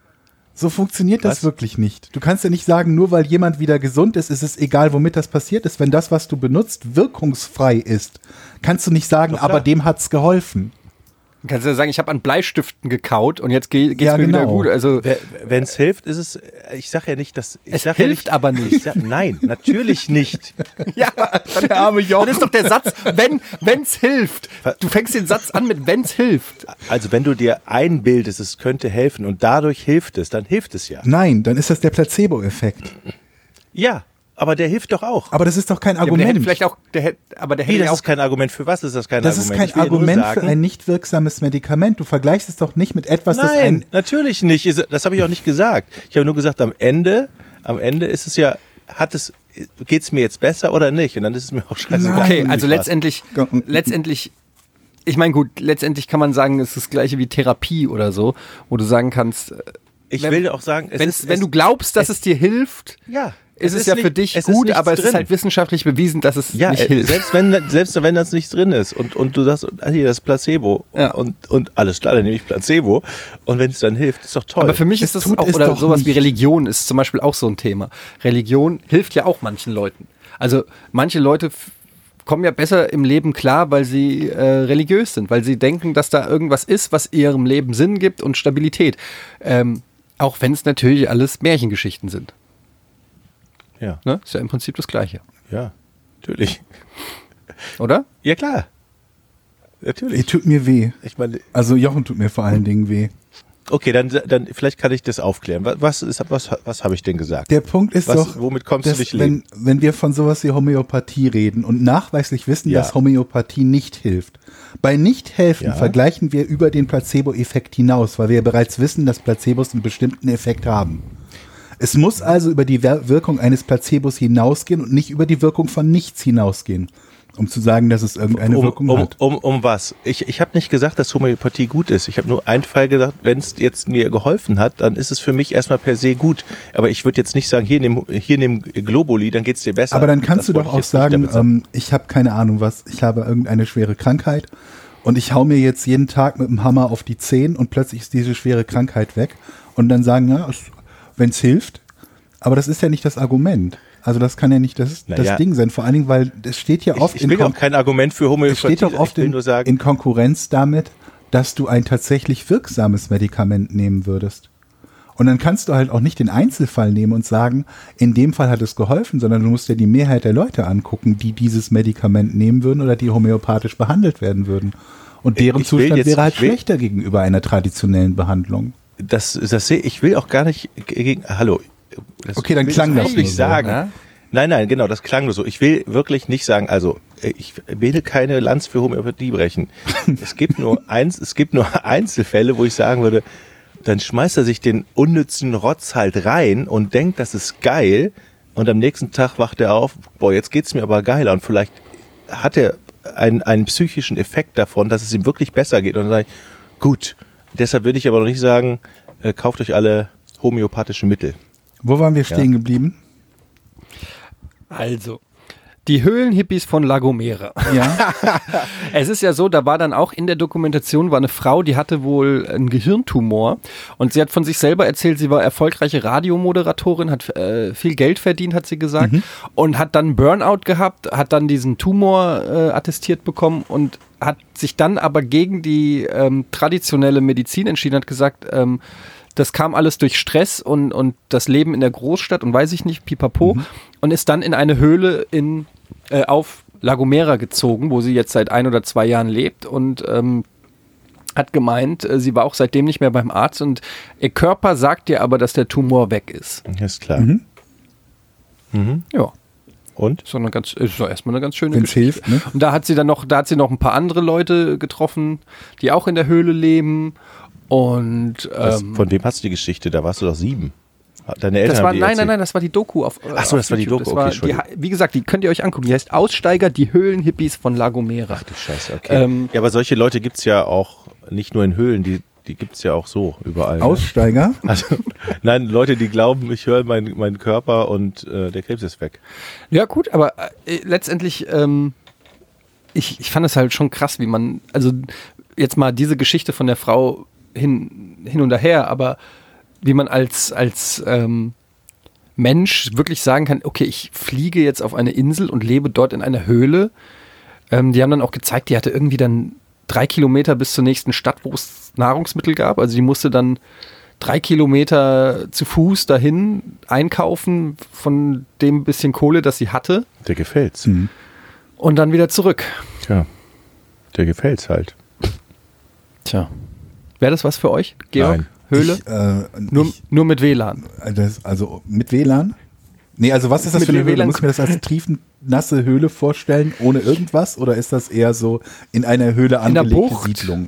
So funktioniert das Was? wirklich nicht. Du kannst ja nicht sagen, nur weil jemand wieder gesund ist, ist es egal, womit das passiert ist. Wenn das, was du benutzt, wirkungsfrei ist, kannst du nicht sagen, Doch, klar. aber dem hat's geholfen. kannst du ja sagen, ich habe an Bleistiften gekaut und jetzt ge- geht's Ja, mir wieder genau. gut. Also Wenn es hilft, ist es, ich sage ja nicht, dass... Ich Es sag ja hilft nicht, aber nicht. Ich sag, nein, natürlich nicht. ja, dann, Der arme Jochen. dann ist doch der Satz, wenn wenn's hilft. Du fängst den Satz an mit wenn's hilft. Also wenn du dir einbildest, es könnte helfen und dadurch hilft es, dann hilft es ja. Nein, dann ist das der Placebo-Effekt. Ja, aber der hilft doch auch. Aber das ist doch kein Ja, aber der hätte Argument. vielleicht auch, der hätte, aber der Wie, hätte das ja auch ist kein Argument. Für was ist das kein das ist Argument? kein Ich will nur Argument sagen, für ein nicht wirksames Medikament. Du vergleichst es doch nicht mit etwas, das Nein, ein... natürlich nicht. Ist- Das habe ich auch nicht gesagt. Ich habe nur gesagt, am Ende, am Ende ist es ja, hat es, geht's mir jetzt besser oder nicht? Und dann ist es mir auch scheißegal. Okay, Nein, also Was. letztendlich, letztendlich, ich meine gut, letztendlich kann man sagen, es ist das gleiche wie Therapie oder so, wo du sagen kannst, äh, Ich wenn- will auch sagen, es wenn, ist, wenn es, du glaubst, dass es, dir hilft, ja, ist es, ist ja nicht- für dich es ist gut, nichts aber es drin. ist halt wissenschaftlich bewiesen, dass es Ja, nicht äh, hilft. selbst wenn, selbst wenn das nichts drin ist und, und du sagst, ah, hier, das ist Placebo Ja. und, und alles klar, dann nehme ich Placebo und wenn es dann hilft, ist doch toll. Aber für mich Es ist das tut auch, es oder doch sowas nicht. wie Religion ist zum Beispiel auch so ein Thema. Religion hilft ja auch manchen Leuten. Also manche Leute f- kommen ja besser im Leben klar, weil sie äh, religiös sind, weil sie denken, dass da irgendwas ist, was ihrem Leben Sinn gibt und Stabilität. Ähm, auch wenn es natürlich alles Märchengeschichten sind. ja, Ne? Ist ja im Prinzip das Gleiche, ja, natürlich. oder? Ja, klar. Ihr Natürlich. tut mir weh. Ich meine, Also Jochen tut mir vor allen Dingen weh. okay, dann, dann vielleicht kann ich das aufklären. Was, was, ist, was, was habe ich denn gesagt? Der Punkt ist Was- doch, womit kommst du dass, nicht leben? wenn, wenn wir von sowas wie Homöopathie reden und nachweislich wissen, Ja. dass Homöopathie nicht hilft. Bei Nichthelfen Ja. vergleichen wir über den Placebo-Effekt hinaus, weil wir bereits wissen, dass Placebos einen bestimmten Effekt haben. Es muss also über die Wir- Wirkung eines Placebos hinausgehen und nicht über die Wirkung von nichts hinausgehen, um zu sagen, dass es irgendeine um, Wirkung um, hat. um, um was? Ich, ich habe nicht gesagt, dass Homöopathie gut ist. Ich habe nur einen Fall gesagt, wenn es jetzt mir geholfen hat, dann ist es für mich erstmal per se gut. Aber ich würde jetzt nicht sagen, hier nimm, hier nimm Globuli, dann geht's dir besser. Aber dann kannst Das du wollte doch ich auch jetzt nicht sagen, damit sagen. ähm, ich habe keine Ahnung was, ich habe irgendeine schwere Krankheit und ich hau mir jetzt jeden Tag mit dem Hammer auf die Zehen und plötzlich ist diese schwere Krankheit weg und dann sagen, ja, wenn es hilft, aber das ist ja nicht das Argument. Also das kann ja nicht das, Na das ja. Ding sein, vor allen Dingen, weil es steht ja oft ich, ich in will Kon- auch kein Argument für es Homöopathie. steht doch oft ich will in, nur sagen, in Konkurrenz damit, dass du ein tatsächlich wirksames Medikament nehmen würdest. Und dann kannst du halt auch nicht den Einzelfall nehmen und sagen, in dem Fall hat es geholfen, sondern du musst dir die Mehrheit der Leute angucken, die dieses Medikament nehmen würden oder die homöopathisch behandelt werden würden. Und deren Ich will Zustand jetzt- wäre halt ich will- schlechter gegenüber einer traditionellen Behandlung. das, das sehe ich will auch gar nicht gegen. Hallo. Das Okay, dann will klang ich das auch nur nicht so, sagen. ne? Nein, nein, genau, das klang nur so. Ich will wirklich nicht sagen, also äh, ich will keine Lanz für Homöopathie brechen. Es gibt nur eins, es gibt nur Einzelfälle, wo ich sagen würde, dann schmeißt er sich den unnützen Rotz halt rein und denkt, das ist geil. Und am nächsten Tag wacht er auf, boah, jetzt geht's mir aber geiler. Und vielleicht hat er einen, einen psychischen Effekt davon, dass es ihm wirklich besser geht. Und dann sage ich, gut, deshalb würde ich aber noch nicht sagen, äh, kauft euch alle homöopathischen Mittel. Wo waren wir stehen geblieben? Also, die Höhlenhippies von La Gomera. Ja. Es ist ja so, da war dann auch in der Dokumentation war eine Frau, die hatte wohl einen Gehirntumor und sie hat von sich selber erzählt, sie war erfolgreiche Radiomoderatorin, hat äh, viel Geld verdient, hat sie gesagt, und hat dann Burnout gehabt, hat dann diesen Tumor äh, attestiert bekommen und hat sich dann aber gegen die ähm, traditionelle Medizin entschieden, hat gesagt, ähm, das kam alles durch Stress und, und das Leben in der Großstadt und weiß ich nicht, pipapo, und ist dann in eine Höhle in, äh, auf La Gomera gezogen, wo sie jetzt seit ein oder zwei Jahren lebt und ähm, hat gemeint, äh, sie war auch seitdem nicht mehr beim Arzt und ihr Körper sagt ihr aber, dass der Tumor weg ist. Ist klar. Mhm. Mhm. Ja, Und? ist doch, eine ganz, ist doch erstmal eine ganz schöne Wenn's Geschichte. hilft, ne? Und da hat sie dann noch, da hat sie noch ein paar andere Leute getroffen, die auch in der Höhle leben. Und Was, ähm, von wem hast du die Geschichte? Da warst du doch sieben. Deine Eltern das war, haben die nein, nein, erzählt. nein, das war die Doku auf. äh, Ach so, auf das war die YouTube. Doku, Das war okay, die, Entschuldigung. wie gesagt, die könnt ihr euch angucken. Die heißt Aussteiger, die Höhlenhippies von La Gomera. Ach du Scheiße, okay. Ähm, ja, aber solche Leute gibt's ja auch nicht nur in Höhlen, die, die gibt's ja auch so überall. Ne? Aussteiger? Also, nein, Leute, die glauben, ich höre meinen meinen Körper und äh, der Krebs ist weg. Ja, gut, aber äh, letztendlich, ähm, ich, ich fand es halt schon krass, wie man, also jetzt mal diese Geschichte von der Frau hin, hin und her, aber wie man als, als ähm, Mensch wirklich sagen kann, okay, ich fliege jetzt auf eine Insel und lebe dort in einer Höhle. Ähm, die haben dann auch gezeigt, die hatte irgendwie dann drei Kilometer bis zur nächsten Stadt, wo es Nahrungsmittel gab. Also die musste dann drei Kilometer zu Fuß dahin einkaufen von dem bisschen Kohle, das sie hatte, Der gefällt's. Mhm. und dann wieder zurück. Tja, der gefällt's halt. Tja. Wäre das was für euch, Georg? Nein. Höhle? Ich, äh, nur, ich, nur mit W L A N. das, also mit W L A N? Nee, also was ist das Mit für eine W L A N Höhle? Muss ich mir das als triefnasse Höhle vorstellen, ohne irgendwas? Oder ist das eher so in einer Höhle der angelegte Bucht? Siedlung?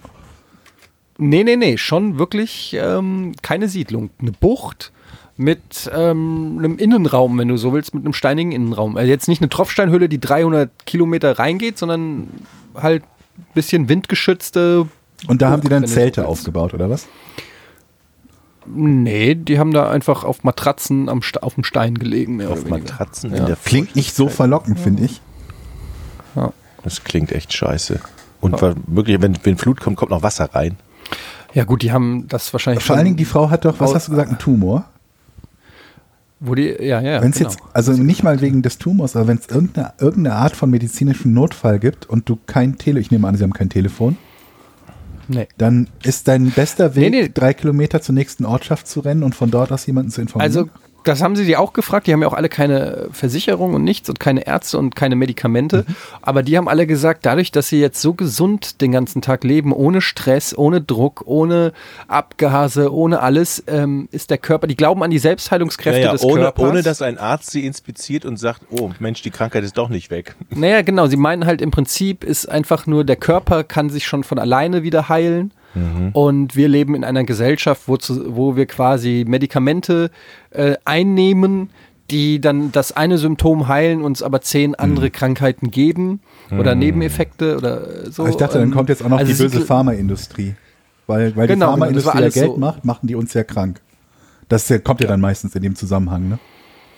Nee, nee, nee, schon wirklich ähm, keine Siedlung. Eine Bucht mit ähm, einem Innenraum, wenn du so willst, mit einem steinigen Innenraum. Also jetzt nicht eine Tropfsteinhöhle, die dreihundert Kilometer reingeht, sondern halt ein bisschen windgeschützte. Und da haben die dann Wenn du so Zelte willst. aufgebaut, oder was? Nee, die haben da einfach auf Matratzen am Sta- auf dem Stein gelegen. Mehr Auf oder weniger. Matratzen Ja. in der Klingt nicht so verlockend, finde ich. Ja. Das klingt echt scheiße. Und ja. wirklich, wenn, wenn Flut kommt, kommt noch Wasser rein. Ja gut, die haben das wahrscheinlich Vor allen Dingen, die Frau hat doch, was hast du gesagt, einen Tumor? Wo die, ja, ja, Wenn es genau. jetzt, also nicht mal wegen des Tumors, aber wenn es irgendeine, irgendeine Art von medizinischem Notfall gibt und du kein Tele, ich nehme an, sie haben kein Telefon, Nee. dann ist dein bester Weg, Nee, nee. drei Kilometer zur nächsten Ortschaft zu rennen und von dort aus jemanden zu informieren. Also das haben sie die auch gefragt, die haben ja auch alle keine Versicherung und nichts und keine Ärzte und keine Medikamente, mhm. aber die haben alle gesagt, dadurch, dass sie jetzt so gesund den ganzen Tag leben, ohne Stress, ohne Druck, ohne Abgase, ohne alles, ähm, ist der Körper, die glauben an die Selbstheilungskräfte Naja, des ohne, Körpers. ohne dass ein Arzt sie inspiziert und sagt, oh Mensch, die Krankheit ist doch nicht weg. Naja, genau, sie meinen halt im Prinzip ist einfach nur, der Körper kann sich schon von alleine wieder heilen. Mhm. Und wir leben in einer Gesellschaft, wo, zu, wo wir quasi Medikamente äh, einnehmen, die dann das eine Symptom heilen, uns aber zehn andere mhm. Krankheiten geben oder mhm. Nebeneffekte oder so. Aber ich dachte, dann kommt jetzt auch noch also die böse Pharmaindustrie. Weil, weil genau, die Pharmaindustrie ja Geld so. macht, machen die uns ja krank. Das kommt ja, ja dann meistens in dem Zusammenhang, ne?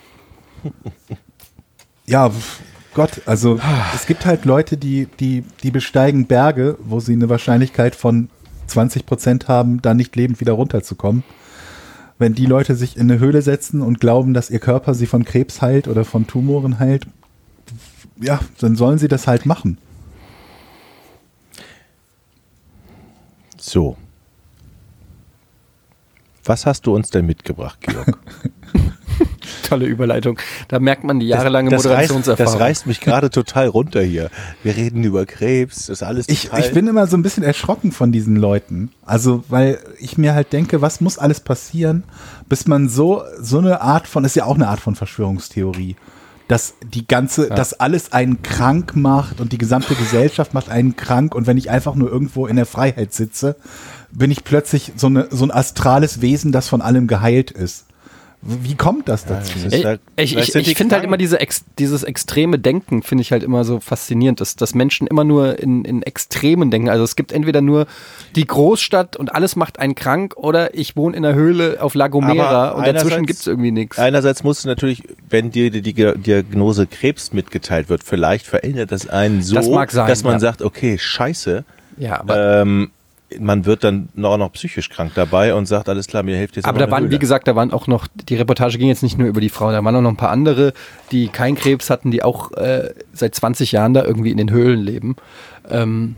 Ja, Gott, also es gibt halt Leute, die, die, die besteigen Berge, wo sie eine Wahrscheinlichkeit von zwanzig Prozent haben, da nicht lebend wieder runterzukommen. Wenn die Leute sich in eine Höhle setzen und glauben, dass ihr Körper sie von Krebs heilt oder von Tumoren heilt, ja, dann sollen sie das halt machen. So. Was hast du uns denn mitgebracht, Georg? Tolle Überleitung. Da merkt man die jahrelange das, das Moderationserfahrung. Reißt, das reißt mich gerade total runter hier. Wir reden über Krebs, das ist alles ich, total... ich bin immer so ein bisschen erschrocken von diesen Leuten. Also, weil ich mir halt denke, was muss alles passieren, bis man so, so eine Art von, ist ja auch eine Art von Verschwörungstheorie, dass die ganze, ja. dass alles einen krank macht und die gesamte Gesellschaft macht einen krank und wenn ich einfach nur irgendwo in der Freiheit sitze, bin ich plötzlich so, eine, so ein astrales Wesen, das von allem geheilt ist. Wie kommt das dazu? Ja, das halt, ich ich, ich, ich finde halt immer diese Ex, dieses extreme Denken, finde ich halt immer so faszinierend, dass, dass Menschen immer nur in, in Extremen denken. Also es gibt entweder nur die Großstadt und alles macht einen krank oder ich wohne in einer Höhle auf La Gomera und dazwischen gibt es irgendwie nichts. Einerseits musst du natürlich, wenn dir die Diagnose Krebs mitgeteilt wird, vielleicht verändert das einen so, das mag sein, dass man ja. sagt, okay, scheiße, ja, aber ähm, man wird dann noch, noch psychisch krank dabei und sagt, alles klar, mir hilft jetzt aber da waren, Höhle. Wie gesagt, da waren auch noch, die Reportage ging jetzt nicht nur über die Frau, da waren auch noch ein paar andere, die keinen Krebs hatten, die auch äh, seit zwanzig Jahren da irgendwie in den Höhlen leben. Ähm,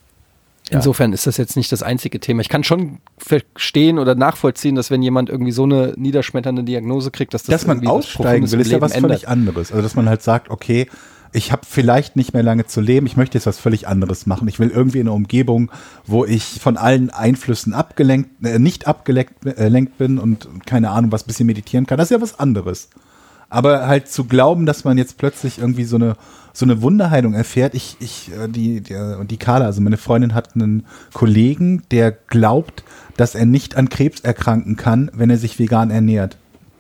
ja. Insofern ist das jetzt nicht das einzige Thema. Ich kann schon verstehen oder nachvollziehen, dass wenn jemand irgendwie so eine niederschmetternde Diagnose kriegt, dass das dass man aussteigen will, ist ja was ändert. Völlig anderes. Also dass man halt sagt, okay, ich habe vielleicht nicht mehr lange zu leben, ich möchte jetzt was völlig anderes machen. Ich will irgendwie in einer Umgebung, wo ich von allen Einflüssen abgelenkt, äh, nicht abgelenkt äh, bin und keine Ahnung, was ein bisschen meditieren kann. Das ist ja was anderes. Aber halt zu glauben, dass man jetzt plötzlich irgendwie so eine so eine Wunderheilung erfährt. Ich, ich, die, die, die Carla, also meine Freundin hat einen Kollegen, der glaubt, dass er nicht an Krebs erkranken kann, wenn er sich vegan ernährt.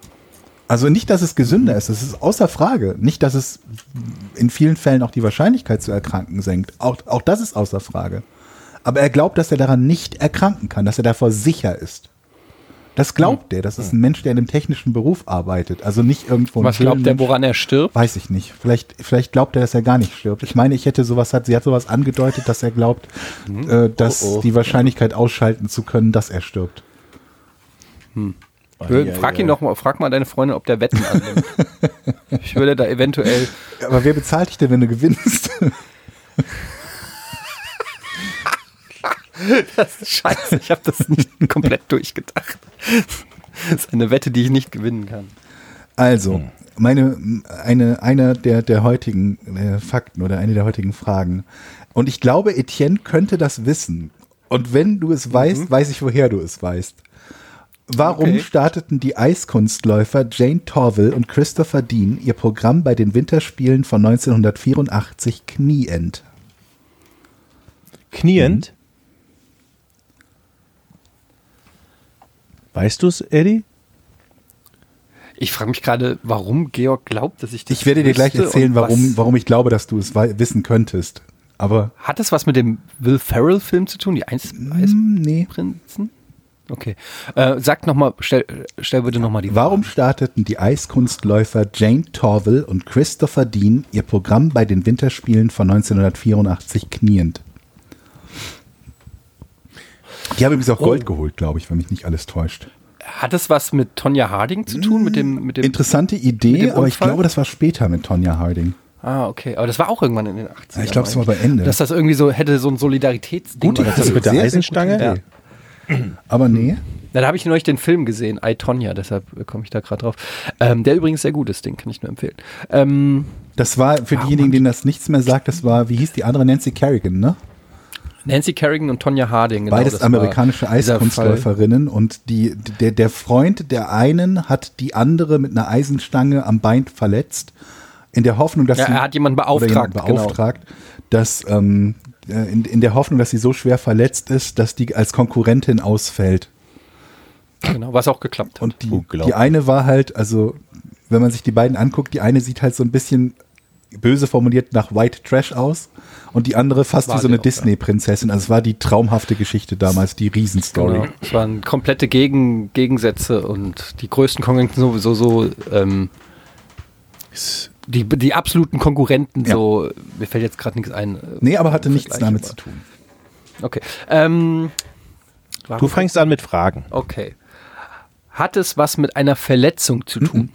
Also nicht, dass es gesünder ist, das ist außer Frage. Nicht, dass es in vielen Fällen auch die Wahrscheinlichkeit zu erkranken senkt. Auch, auch das ist außer Frage. Aber er glaubt, dass er daran nicht erkranken kann, dass er davor sicher ist. Das glaubt er. Das ist ein Mensch, der in einem technischen Beruf arbeit. Also nicht irgendwo. Was glaubt der, woran er stirbt? Weiß ich nicht. Vielleicht, vielleicht glaubt er, dass er gar nicht stirbt. Ich meine, ich hätte sowas, hat, sie hat sowas angedeutet, dass er glaubt, hm. äh, dass oh, oh. die Wahrscheinlichkeit ausschalten zu können, dass er stirbt. Hm. Ich würde, ja, frag ihn ja. doch mal, frag mal deine Freundin, ob der Wetten annimmt. Ich würde da eventuell. Aber wer bezahlt dich denn, wenn du gewinnst? Das ist scheiße, ich habe das nicht komplett durchgedacht. Das ist eine Wette, die ich nicht gewinnen kann. Also, meine, eine, einer der, der heutigen äh, Fakten oder eine der heutigen Fragen. Und ich glaube, Etienne könnte das wissen. Und wenn du es weißt, mhm. weiß ich, woher du es weißt. Warum okay. starteten die Eiskunstläufer Jane Torvill und Christopher Dean ihr Programm bei den Winterspielen von neunzehnhundertvierundachtzig kniend? Kniend? Mhm. Weißt du es, Eddie? Ich frage mich gerade, warum Georg glaubt, dass ich das Ich werde dir gleich erzählen, warum, warum ich glaube, dass du es wissen könntest. Aber hat das was mit dem Will Ferrell-Film zu tun, die Eis- mm, nee. Eisprinzen? Okay. Äh, sag nochmal, stell, stell bitte nochmal die Warum starteten die Eiskunstläufer Jane Torvill und Christopher Dean ihr Programm bei den Winterspielen von neunzehnhundertvierundachtzig kniend? Die haben übrigens auch Gold Oh. geholt, glaube ich, wenn mich nicht alles täuscht. Hat es was mit Tonya Harding zu tun? Mit dem, mit dem Interessante mit Idee, dem aber ich Unfall? glaube, das war später mit Tonya Harding. Ah, okay. Aber das war auch irgendwann in den achtzigern. Ja, ich glaube, es war meine bei Ende. Dass das irgendwie so hätte so ein Solidaritätsding. Gute oder Idee. so. mit der Sehr, sehr Eisenstange? gute Idee. Aber nee. Na, da habe ich neulich den Film gesehen, I, Tonya, deshalb komme ich da gerade drauf. Ähm, der übrigens sehr gut ist, den kann ich nur empfehlen. Ähm, Das war für diejenigen, denen das nichts mehr sagt, das war, wie hieß die andere, Nancy Kerrigan, ne? Nancy Kerrigan und Tonya Harding. Genau, Beides das war amerikanische dieser Eiskunstläuferinnen und die, der, der Freund der einen hat die andere mit einer Eisenstange am Bein verletzt, in der Hoffnung, dass Ja, sie, er hat jemanden oder beauftragt, jemanden beauftragt, dass ähm, äh, in, in der Hoffnung, dass sie so schwer verletzt ist, dass die als Konkurrentin ausfällt. Fall. Genau, was auch geklappt hat. Und die, Unglaublich. die eine war halt, also wenn man sich die beiden anguckt, die eine sieht halt so ein bisschen böse formuliert nach White Trash aus und die andere fast War wie so sie eine auch, Disney-Prinzessin. Also es war die traumhafte Geschichte damals, die Riesenstory. Genau. Es waren komplette Gegen, Gegensätze und die größten Konkurrenten sowieso so, ähm, die, die absoluten Konkurrenten Ja. so, mir fällt jetzt gerade nichts ein. äh, Nee, aber hatte im nichts Vergleich, damit aber- zu tun. Okay. Ähm, Du fängst an mit Fragen. Okay. Hat es was mit einer Verletzung zu tun?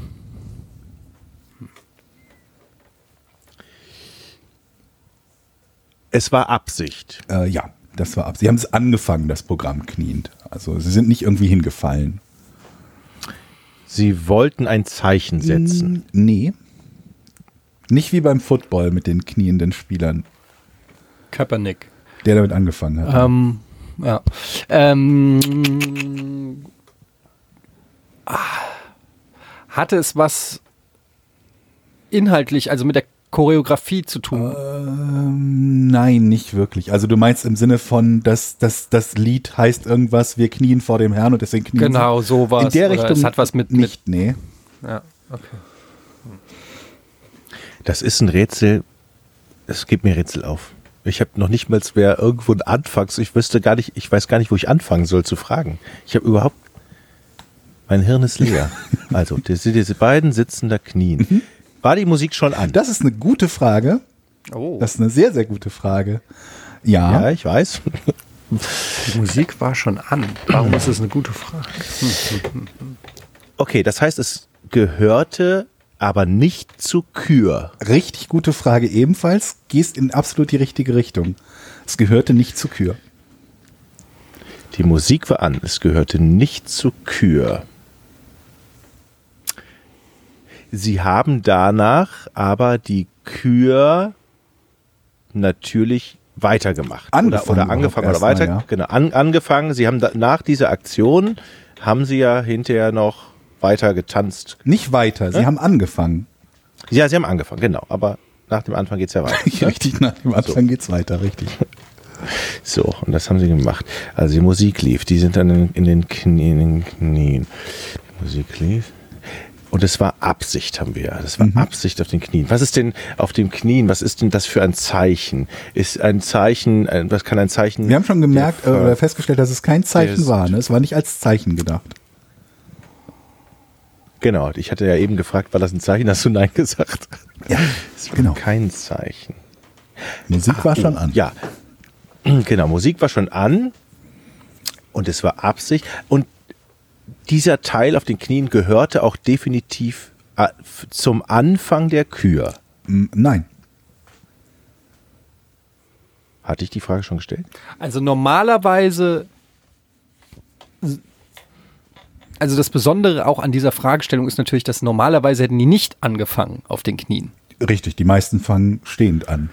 Es war Absicht. Äh, ja, das war ab. Sie haben es angefangen, das Programm kniend. Also sie sind nicht irgendwie hingefallen. Sie wollten ein Zeichen setzen. Mm, Nee. Nicht wie beim Football mit den knienden Spielern, Kaepernick. der damit angefangen hat. Ähm, ja. Ähm, ah, hatte es was inhaltlich, also mit der Choreografie zu tun? Ähm, nein, nicht wirklich. Also du meinst im Sinne von, dass, dass das Lied heißt irgendwas, wir knien vor dem Herrn und deswegen knien Genau, sie. sowas. In der Oder Richtung es hat was mit- nicht, nee. Ja, okay. Das ist ein Rätsel. Es gibt mir Rätsel auf. Ich habe noch nicht mal wer irgendwo einen Anfang. Ich wüsste gar nicht, ich weiß gar nicht, wo ich anfangen soll zu fragen. Ich habe überhaupt, mein Hirn ist leer. Also, diese, diese beiden sitzen da knien. War die Musik schon an? Das ist eine gute Frage. Oh. Das ist eine sehr, sehr gute Frage. Ja, Ja, ich weiß. Die Musik war schon an. Warum ist das eine gute Frage? Okay, das heißt, es gehörte aber nicht zu Kür. richtig gute Frage ebenfalls. Gehst in absolut die richtige Richtung. Es gehörte nicht zu Kür. Die Musik war an, es gehörte nicht zu Kür. Sie haben danach aber die Kür natürlich weitergemacht. Angefangen oder, oder angefangen oder überhaupt weiter. erst mal, ja. Genau, an, angefangen. Sie haben da, nach dieser Aktion haben sie ja hinterher noch weiter getanzt. Nicht weiter, sie Hä? haben angefangen. Ja, sie haben angefangen, genau. Aber nach dem Anfang geht's ja weiter. Richtig, nach dem Anfang geht's weiter, richtig. So, und das haben sie gemacht. Also die Musik lief, die sind dann in, in den Knien, in den Knien. Die Musik lief. Und es war Absicht, haben wir ja. Das war Mhm. Absicht auf den Knien. Was ist denn auf dem Knien? Was ist denn das für ein Zeichen? Ist ein Zeichen, ein, was kann ein Zeichen? Wir haben schon gemerkt der äh, Ver- oder festgestellt, dass es kein Zeichen Der war. ist- Ne? Es war nicht als Zeichen gedacht. Genau, ich hatte ja eben gefragt, war das ein Zeichen? Hast du Nein gesagt? Ja, Es war genau. kein Zeichen. Musik war schon an. Ja, genau, Musik war schon an und es war Absicht. Und dieser Teil auf den Knien gehörte auch definitiv äh, f- zum Anfang der Kür. M, Nein. Hatte ich die Frage schon gestellt? Also normalerweise, also das Besondere auch an dieser Fragestellung ist natürlich, dass normalerweise hätten die nicht angefangen auf den Knien. Richtig, die meisten fangen stehend an.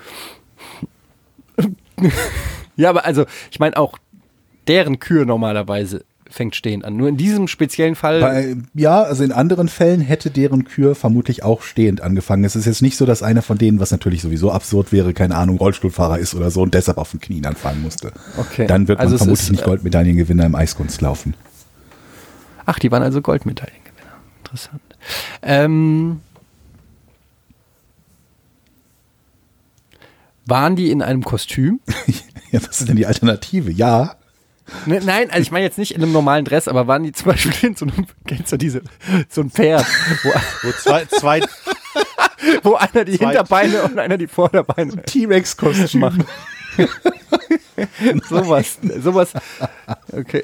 Ja, aber also ich meine auch deren Kür normalerweise fängt stehend an. Nur in diesem speziellen Fall, Bei, ja, also in anderen Fällen hätte deren Kür vermutlich auch stehend angefangen. Es ist jetzt nicht so, dass einer von denen, was natürlich sowieso absurd wäre, keine Ahnung, Rollstuhlfahrer ist oder so und deshalb auf den Knien anfangen musste. Okay. Dann wird man Also es vermutlich ist, nicht äh, Goldmedaillengewinner im Eiskunstlaufen. ach, die waren also Goldmedaillengewinner. Interessant. Ähm, waren die in einem Kostüm? Ja, was ist denn die Alternative? Ja, Ne, nein, also ich meine jetzt nicht in einem normalen Dress, aber waren die zum Beispiel in so einem, kennst du diese, so ein Pferd, wo, Wo zwei, zwei, wo einer die Zwei- Hinterbeine und einer die Vorderbeine T-Rex-Kostüm. macht. sowas, sowas. Okay.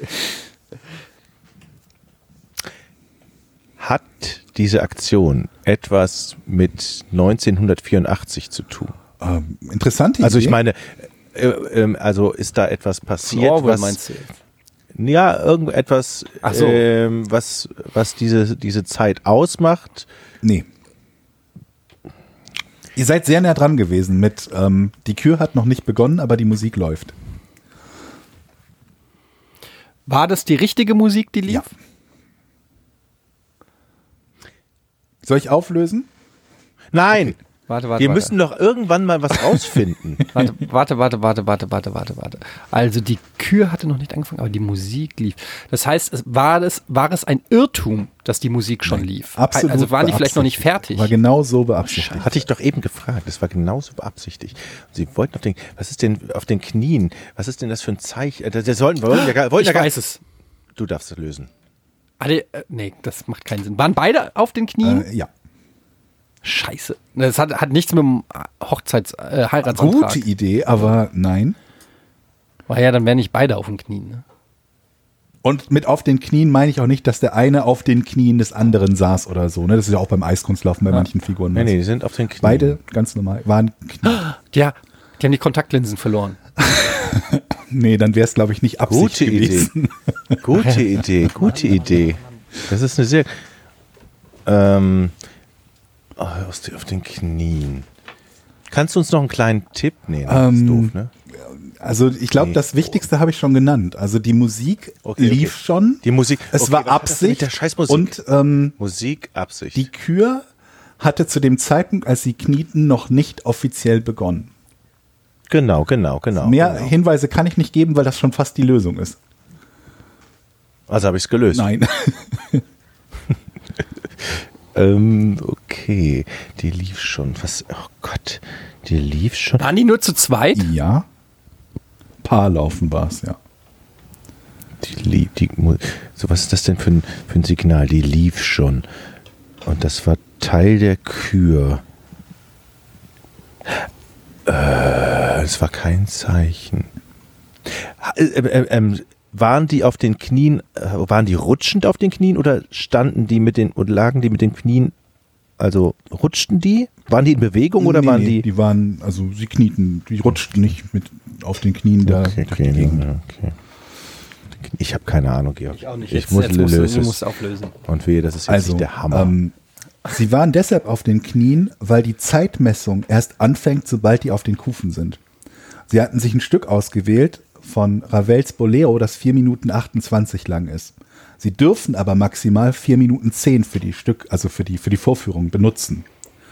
hat diese Aktion etwas mit neunzehnhundertvierundachtzig zu tun? Ähm, interessante Idee. Also ich meine, äh, äh, also ist da etwas passiert, Orwell was meinst du jetzt? ja irgendetwas, Ach so. ähm, was was diese diese Zeit ausmacht? Nee. Ihr seid sehr nah dran gewesen mit, ähm, die Kür hat noch nicht begonnen, aber die Musik läuft. War das die richtige Musik, die lief? Ja. Soll ich auflösen? Nein, Warte, warte, wir warte. müssen doch irgendwann mal was rausfinden. Warte, warte, warte, warte, warte, warte, warte, warte. Also die Kür hatte noch nicht angefangen, aber die Musik lief. Das heißt, es war, das, war es ein Irrtum, dass die Musik schon lief? Absolut. Also waren die vielleicht noch nicht fertig? War genau so beabsichtigt. Hatte ich doch eben gefragt. Das war genauso beabsichtigt. Sie wollten auf den, was ist denn auf den Knien? Was ist denn das für ein Zeichen? Das sollten wir wollten ja gar, wollten Ich ja gar, weiß es. Du darfst es lösen. Ah, die, äh, nee, das macht keinen Sinn. Waren beide auf den Knien? Äh, ja. Scheiße. Das hat, hat nichts mit dem Hochzeits-, äh, Heiratsantrag. Gute Idee, aber nein. War ja, dann wären nicht beide auf den Knien. Ne? Und mit auf den Knien meine ich auch nicht, dass der eine auf den Knien des anderen saß oder so. Ne? Das ist ja auch beim Eiskunstlaufen bei manchen Figuren. Nee, nee, die sind auf den Knien. Beide ganz normal. Waren Knie. Ja, die haben die Kontaktlinsen verloren. Nee, dann wäre es, glaube ich, nicht Absicht Gute gewesen. Idee. Gute Idee, gute Idee. Das ist eine sehr. Ähm, oh, aus die, auf den Knien. Kannst du uns noch einen kleinen Tipp nehmen? Das ist Ähm, doof, ne? Also ich glaube, Nee. das Wichtigste habe ich schon genannt. Also die Musik Okay, lief okay. schon. Die Musik. Es okay, war was hat das denn Absicht. mit der Scheißmusik? Und ähm, Musik, Absicht. die Kür hatte zu dem Zeitpunkt, als sie knieten, noch nicht offiziell begonnen. genau, genau, genau. Mehr genau. Hinweise kann ich nicht geben, weil das schon fast die Lösung ist. Also habe ich es gelöst. Nein. Ähm, okay. Die lief schon. Was? Oh Gott. Die lief schon. Waren die nur zu zweit? Ja. Paarlaufen war es, ja. Die lief, die, Mu- so, was ist das denn für ein, für ein Signal? Die lief schon. Und das war Teil der Kür. Äh, es war kein Zeichen. Ha- Äh, äh, ähm, waren die auf den Knien, äh, waren die rutschend auf den Knien oder standen die mit den, oder lagen die mit den Knien, also rutschten die? Waren die in Bewegung oder Nee, waren nee, die? Die waren, also sie knieten, die rutschten nicht mit auf den Knien da. Okay, durch okay, die Gegend. ja, okay. Ich habe keine Ahnung, Georg. Ich auch nicht. Ich Jetzt, muss jetzt musst, du, lösen. du musst auflösen. Und wehe, das ist jetzt Also, nicht der Hammer. ähm, sie waren deshalb auf den Knien, weil die Zeitmessung erst anfängt, sobald die auf den Kufen sind. Sie hatten sich ein Stück ausgewählt von Ravels Bolero, das vier Minuten achtundzwanzig lang ist. Sie dürfen aber maximal vier Minuten zehn für die Stück, also für die, für die Vorführung benutzen.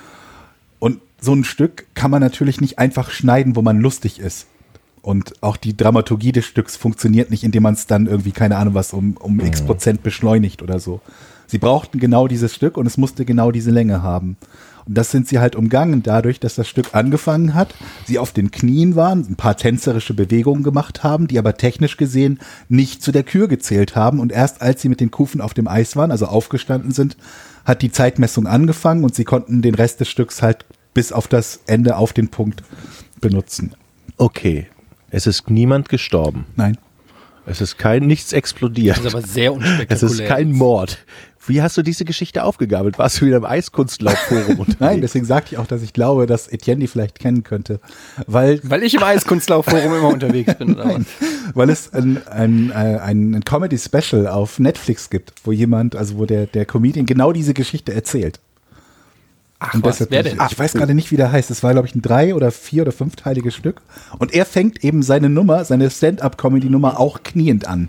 Und so ein Stück kann man natürlich nicht einfach schneiden, wo man lustig ist. Und auch die Dramaturgie des Stücks funktioniert nicht, indem man es dann irgendwie, keine Ahnung was, um, um x Prozent beschleunigt oder so. Sie brauchten genau dieses Stück und es musste genau diese Länge haben. Und das sind sie halt umgangen dadurch, dass das Stück angefangen hat, sie auf den Knien waren, ein paar tänzerische Bewegungen gemacht haben, die aber technisch gesehen nicht zu der Kür gezählt haben. Und erst als sie mit den Kufen auf dem Eis waren, also aufgestanden sind, hat die Zeitmessung angefangen und sie konnten den Rest des Stücks halt bis auf das Ende auf den Punkt benutzen. Okay, es ist niemand gestorben. Nein. Es ist kein nichts explodiert. Das ist aber sehr Es unspektakulär. ist kein Mord. Wie hast du diese Geschichte aufgegabelt? Warst du wieder im Eiskunstlaufforum unterwegs? Nein, deswegen sagte ich auch, dass ich glaube, dass Etienne die vielleicht kennen könnte. Weil, Weil ich im Eiskunstlaufforum immer unterwegs bin. Oder was? weil es ein, ein, äh, ein, ein Comedy-Special auf Netflix gibt, wo jemand, also wo der, der Comedian genau diese Geschichte erzählt. Ach Und was, deshalb- wer denn? Ich weiß gerade nicht, wie der heißt. Es war, glaube ich, ein drei- oder vier- oder fünfteiliges Stück. Und er fängt eben seine Nummer, seine Stand-up-Comedy-Nummer auch kniend an.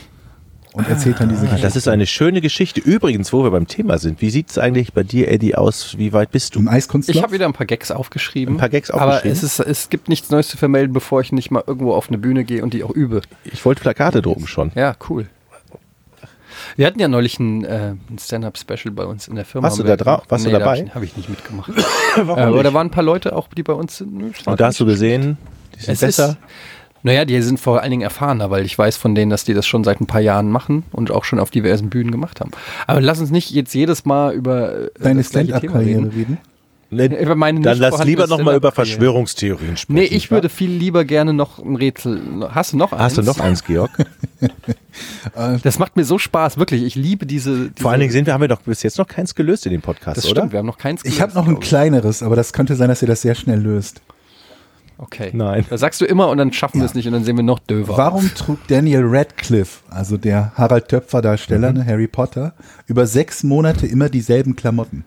Und erzählt dann diese Ah, Geschichte. das ist eine schöne Geschichte. Übrigens, wo wir beim Thema sind, wie sieht es eigentlich bei dir, Eddie, aus? Wie weit bist du? Im Eiskunstlauf. Ich habe wieder ein paar Gags aufgeschrieben. Ein paar Gags Aber aufgeschrieben? es, ist, es gibt nichts Neues zu vermelden, bevor ich nicht mal irgendwo auf eine Bühne gehe und die auch übe. Ich wollte Plakate drucken schon. Ja, cool. Wir hatten ja neulich ein, äh, ein Stand-Up-Special bei uns in der Firma. Warst du Haben wir- da drauf? Warst du nee, dabei? Da habe ich, hab ich nicht mitgemacht. äh, aber da waren ein paar Leute auch, die bei uns sind. Nö, das war Und da hast du nicht- gesehen, die sind es besser. Ist, Naja, die sind vor allen Dingen erfahrener, weil ich weiß von denen, dass die das schon seit ein paar Jahren machen und auch schon auf diversen Bühnen gemacht haben. Aber lass uns nicht jetzt jedes Mal über äh, Deine das gleiche Thema Stand-Up-Karriere reden. reden? Nee, Über meine dann nicht lass vorhandene lieber noch mal über Stand-up-Karriere. Verschwörungstheorien sprechen. Nee, ich würde viel lieber gerne noch ein Rätsel. Hast du noch eins? Hast du noch eins, Georg? Das macht mir so Spaß, wirklich. Ich liebe diese. diese Vor allen Dingen sind wir, haben wir doch bis jetzt noch keins gelöst in dem Podcast, das oder? stimmt, wir haben noch keins Ich habe gelöst, noch ein glaub ich. kleineres, aber das könnte sein, dass ihr das sehr schnell löst. Okay. Nein. Das sagst du immer und dann schaffen wir Ja. es nicht und dann sehen wir noch döver. Warum trug Daniel Radcliffe, also der Harald Töpfer-Darsteller, ne, Harry Potter, über sechs Monate immer dieselben Klamotten?